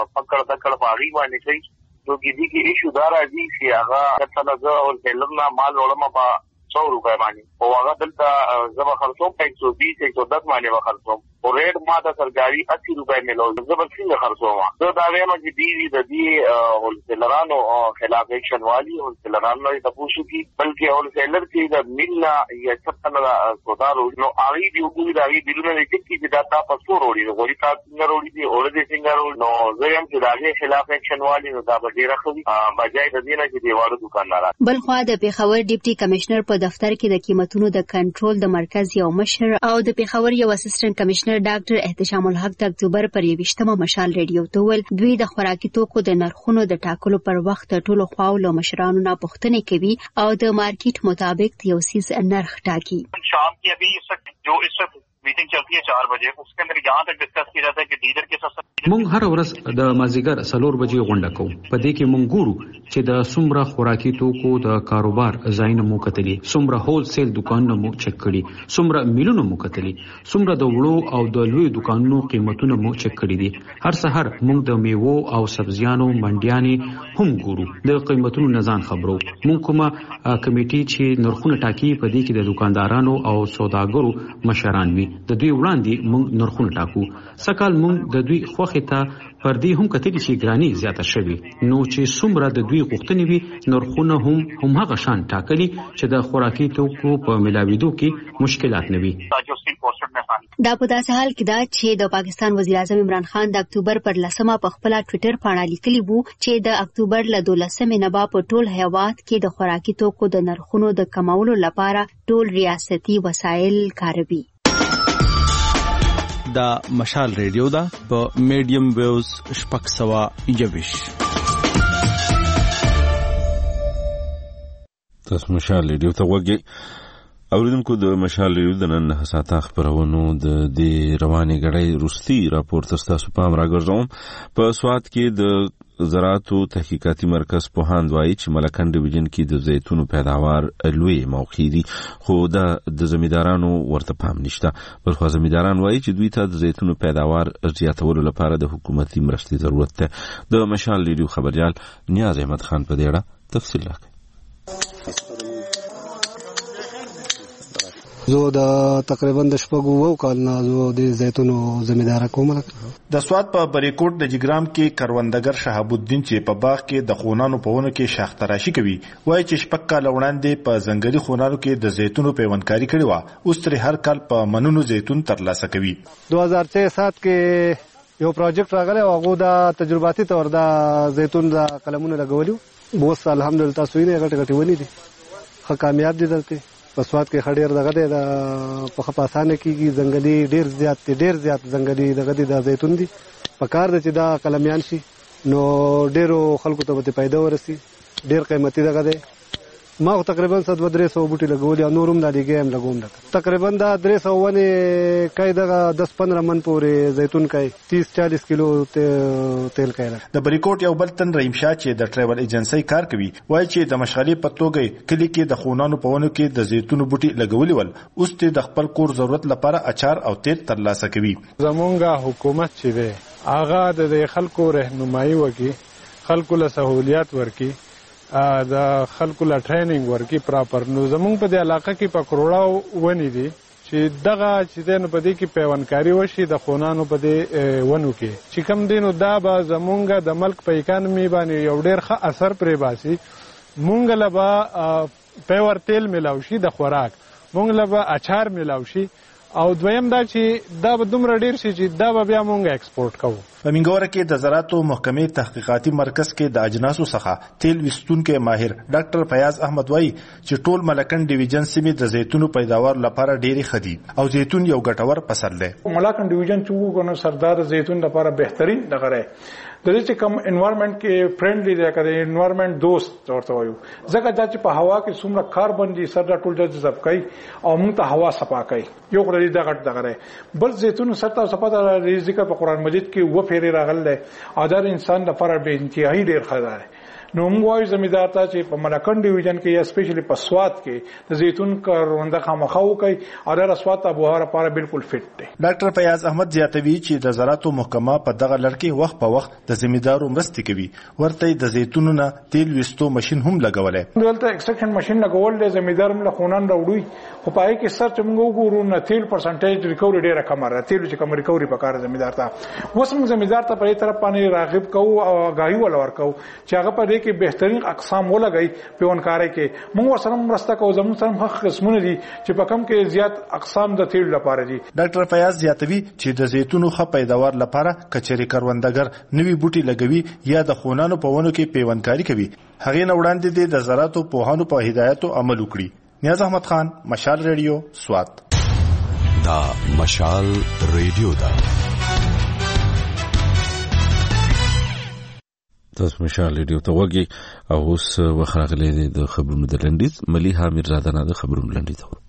پکړ باغی باندې کوي تو کې دي ایشو دار دي چې هغه څنګه او سیلرنا مال ولما په 100 روپے باندې او هغه دلته زما خرڅوم 120 110 باندې وخرڅوم او ریټ ما د سرکاري 80 روپے ملو زما څنګه خرڅوم دا وایم چې د دې هول سیلرانو خلاف ایکشن والی هول سیلرانو ته پوښتنه کی بلکې هول سیلر چې د ملنا یا څنګه سودارو نو اړي دی کوی دا وی بلونه چې دا تاسو وروړي غوړي تاسو نه وروړي دي اور دې څنګه نو زم چې دا خلاف ایکشن والی نو دا به ډیره خو بجای د دې نه چې دیوالو دکانداران بل خو د پیښور ډیپټي کمشنر په دفتر کې د قیمتونو د کنټرول د مرکز یو مشر او د پیښور یو اسسټنټ کمشنر ډاکټر احتشام الحق د اکتوبر پر 21مه مشال ریډیو ته ویل دوی د خوراکي توکو د نرخونو د ټاکلو پر وخت ټولو خواو له مشرانو نه پوښتنه کوي او د مارکیټ مطابق یو سیس نرخ ټاکي. شام کې ابھی جو اس میټینګ چلتی ہے 4 بجے اس کے اندر یہاں تک ڈسکس کیا جاتا ہے کہ ډیلر کے ساتھ مونږ هر ورځ د مازیګر 4 بجې غونډه کوو په دې کې مونږ ګورو چې د سمره خوراکي توکو د کاروبار ځایونه مو کتلي سمره هول سیل دکانونه مو چک کړي سمره میلونه مو کتلي سمره د وړو او د لوی دکانونو قیمتونه مو چک کړي دي هر سحر مونږ د میوو او سبزیانو منډیانې هم ګورو د قیمتونو نزان خبرو مونږ کومه کمیټي چې نرخونه ټاکي په دې کې د دکاندارانو او سوداګرو مشران وي د دوی وړاندې مونږ نرخونه ټاکو سکهال مونږ د دوی خوخه ته پر دې هم کتلی چې ګرانی زیاته شوی نو چې څومره د دوی غوښتنې وي نرخونه هم هغه شان ټاکلي چې د خوراکي توکو په ملاویدو کې مشکلات نه وي. دا په داسې حال کې دا چې د پاکستان وزیر اعظم عمران خان د اکتوبر پر 10مه په خپل ټوئیټر باندې لیکلی وو چې د اکتوبر له 12مې نه په ټول هیواد کې د خوراکي توکو د نرخونو د کمولو لپاره ټول ریاستي وسایل کاروي. دا مشال ریډیو دا په میډیم ویوز شپږ سوه یویش تاسو مشال ریډیو ته وګورئ اوریدونکو د مشال ریډیو د نن ساعته خبرونو د دې رواني غړي روستي راپور تاسو پام راګرځوم په سواد کې د زراعتو تحقیقاتي مرکز پوهاند وایي چې ملکن ډیویژن کې د زیتونو پیداوار لوی موقع دي خو د زمیندارانو ورته پام نشته بلخو زمینداران وایي چې دوی ته د زیتونو پیداوار زیاتولو لپاره د حکومتي مرستې ضرورت ده. د مشال ریډیو خبريال نیاز احمد خان په دې اړه تفصیل راکړي. زه د تقریبا د شپږو وو کال نه د زیتونو زمیندار کوم. د سواد په بریکوټ د جګرام کې کروندګر شهاب الدین چې په باغ کې د خونانو په ونه کې شاخ تراشي کوي وایي چې شپږ کال وړاندې په ځنګلي خونانو کې د زیتونو پیوندکاری کړې وه اوس ترې هر کال په منونو زیتون ترلاسه کوي. 2006 کې یو پروجیکټ راغلی او هغه د تجرباتي تور د زیتون د قلمونو لګولي اوس الحمدلله تاسو یې غټ غټ ونی دي ښه کامیاب دي درته په سواد کې خډیر دغه د په خپاسانه کېږي ځنګلي ډیر زیات ځنګلي دغه د زیتون دي په کار د چې دا قلمیان شي نو ډیرو خلکو ته به پیدا ورسي. ډیر قیمتي دغه دی. ما خو تقریبا 300 بوټي لګولي او نورم د لګي هم لګوم. تقریبا دا 300 ونې کای دغه 10-15 من پورې زیتون کای 30-40 کیلو تیل کای. د بریکوټ یو بل تن رحیم شاه چې د ټریول ایجنسی کار کوي وایي چې د مشغلې په توګه کلی کې د خونانو په ونو کې د زیتون بوټي لګولي ول اوس ته د خپل کور ضرورت لپاره اچار او تیل ترلاسه کوي. زمونږه حکومت چې دی هغه د خلکو رهنمایي وکي، خلکو له سہولیات ورکي، د خلکو لا ټریننګ ورکی پراپر. نو زمونږ په دې علاقه کې په کروڑا ونی دي چې دغه چې دنه په دې کې پیوندکاری وشي د خونانو په دې ونو کې چې کم دینو دا به زمونږ د ملک په اکانومي باندې یو ډیر ښه اثر پرې باسي. مونږ له به پیور تیل ملاو شي د خوراک، مونږ له به اچار ملاو شي، او دویم دا چې دا به دومره ډیر شي چې دا به بیا مونږ ایکسپورټ کوو. په منګوره کې د زراعتو محکمې تحقیقاتي مرکز کې د اجناسو څخه تیل وستونکو ماهر ډاکټر فیاض احمد وایي چې ټول ملکن ډیویژن سیمې د زیتونو پیداوار لپاره ډېری خدي او زیتون یو ګټور فصل دی. ملکن ډیویژن چې وګورئ سردار زیتون لپاره بهترین دغه دی. د دې چې کوم انوایرنمنت کې فرندلی دی، کړي انوایرنمنت دوست ورته وایو، ځکه دا چې په هوا کې څومره کاربن دي سر ټول د جذب کوي او موږ ته هوا صفا کوي. یو غوړي دغه دی. بل زیتون سره صفا د ذکر په قران مجید کې و پیری راغله ادر انسان لپاره به انتهایی ډیر خدای. نو موږ وایو زمیدار ته چې په ملکن ډیویژن کې یا سپیشلی په سواد کې د زیتون کارونده خامخا کوي او د سواد ابوهار لپاره بالکل فټ دی. ډاکټر فیاض احمد زیاتوي چې د زراعتو محکمه په دغه لړ کې وخت په وخت د زمیدارو مرستې کوي. ورته د زیتونو نه تیل وستو ماشين هم لګولې. دلته ایکسټراکشن ماشين لګول د زمیدار مله خونان راوړي، خو پای کې سر چې موږ وګورو نه تیل پرسنټیج ریکوري ډیره کم راځي. تیل چې کم ریکوري پکاره زمیدار ته وسم زمیدار ته په دې طرف باندې راغب کوو او غاهي ول ورکو چې هغه په کې بهترین اقسام ولګي پیونکاري کې موږ سره مرسته کوو. زموږ سره حق قسمونه دي چې په کم کې زیات اقسام د تیل لپاره دي. ډاکټر فیاض زیاتوي چې د زیتونو ښه پیداوار لپاره کچري کروندګر نوي بوټي لګوي یا د خونانو په ونو کې پیوندکاری کوي. هغه نه وړاندې د زراعتو پوهانو په هدایتو عمل وکړي. نیاز احمد خان، مشال ریډیو، سوات. دا مشال ریډیو دا تاسو مشال ریډیو ته وګورئ او اوس وخت راغلی دی د خبرونو د لنډیز. ملیحه میرزاده نه د خبرونو لنډیز ته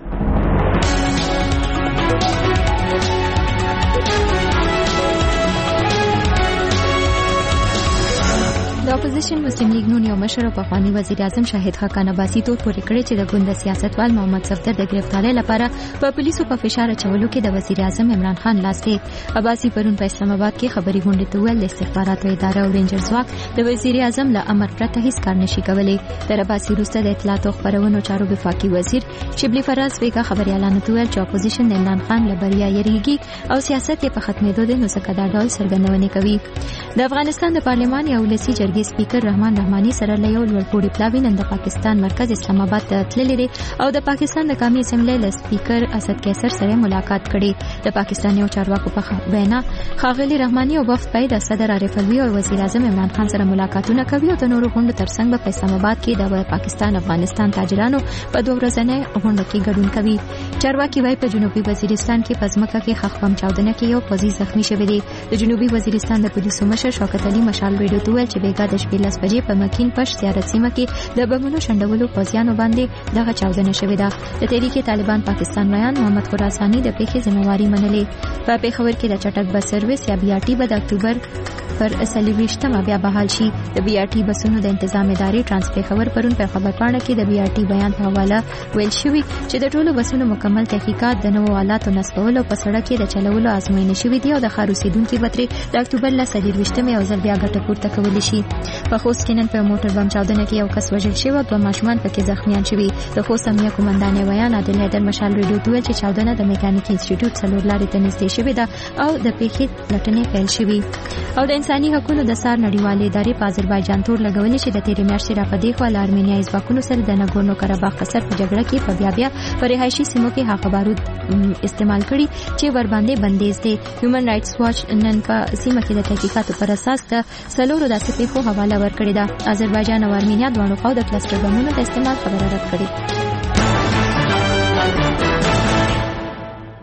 د اپوزیشن مسلم لیگ نون یو مشر او پخوانی وزیر اعظم شاهد خاقان عباسی تور پورې کړی چې د ګوند سیاستوال محمد صفدر د گرفتاری لپاره په پولیسو په فشار اچولو کې د وزیر اعظم عمران خان لاس دی. عباسی پرون په اسلام آباد کې خبري غونډه ته ویل د استخباراتو اداره او رینجر ځواک د وزیر اعظم له امر پرته هیڅ کار نشي کولای. در عباسی وروسته د اطلاعات او خبرونو چارو وفاقي وزیر شبلی فراز بیگا خبريالانو ته ویل چې اپوزیشن د عمران خان له بریا یریږي او سیاست یې په ختمېدو دی، نو څنګه دا ډول څرګندونه کوي. د افغانستان د پارلمان یو ولسی جرګې سپیکر رحمان رحماني سره له یو لوړپوړي پلاوي نن د پاکستان مرکز اسلام آباد ته تللی دی او د پاکستان د قومي اسمبلی له سپیکر اسد قیصر سره ملاقات کړي. د پاکستان یو چارواکو په وینا ښاغلي رحماني او وفد پای د صدر عارف الوی او وزیر اعظم عمران خان سره ملاقاتونه کوي او د نورو غونډو ترڅنګ په اسلام آباد کې د پاکستان افغانستان تاجرانو په دوه ورځنۍ غونډه کې ګډون کوي. چارواکي وايي په جنوبي وزیرستان کې پزماکه کې خخ بم چاودنه کې یو پوځي زخمی شوی دی. د جنوبي وزیرستان د پولیسو مشر شوکت علي مشال ریډیو ته ویل چې بیګا د شپې 10 بجې په مکین پښ زیارت سیمه کې د بمونو شندولو پوځیانو باندې دغه چاودنه شوې ده. د تحریک طالبان پاکستان میان محمد خراساني د پیښې ذمہواری منلې. په پیښور کې د چټک بس سرویس یا بي آر ټي به د اکتوبر پر 23 بیا بحال شي. د بي آر ټي بسونو د تنظیم ادارې ټرانس پیښور پرون په خبرپاڼه کې د بي آر ټي بیان په حواله ویل شوی چې د ټولو بسونو مکمل تحقیقات د نوو آلاتو نصبولو په سړک کې د چلولو ازموینه شوې دي او د ښار اوسیدونکو بتري د اکتوبر 23 یو ځل بیا ګټه پورته کولی شي. په خوست کې نن په موټر بم چاودنه کې یو کس وژل شوی او دوه ماشومان پکې زخمیان شوي. د خوست امنیه قومندان ویان عادل حیدر مشال ریډیو ته ویل چې چاودنه د میکانیکي انسټیټیوټ څلور لارې ته نږدې شوې ده او د پیښې لټنې پیل شوې. او د انساني حقوقو د سار نړیوالې ادارې په آذربایجان تور لګولې چې د تیرې میاشتې راپدې خو له ارمینیایي ځواکونو سره د ناګورنو کاراباخ قصر په جګړه کې په بیا په رهایشي سیمو کې هغه بارود استعمال کړي چې ور باندې بندیز دي. هیومن رائټس واچ نن په سیمه کې د تحقیقاتو پر اساس د سلورو داسې پیښو حواله ورکړې ده. آذربایجان او ارمینیا دواړو خواو د کلسټر بمونو د استعمال خبره رد کړې.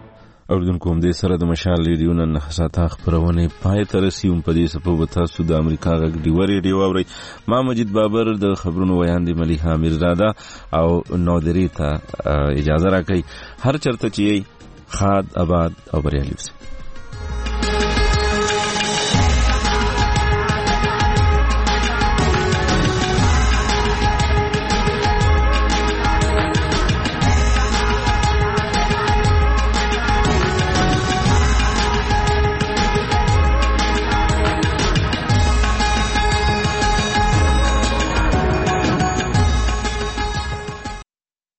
اوردونکو هم دې سره د مشال ریډیو نن ساعته خبرونه پای ته رسیدم. په دې سبب تاسو د امریکا غږ ډیو ریډیو اورئ. ما مجید بابر د خبرونو ویاندې ملیحه میرزاده او نادری ته اجازه راکړئ. هر چرته چې خاد آباد او بریالي اوسئ.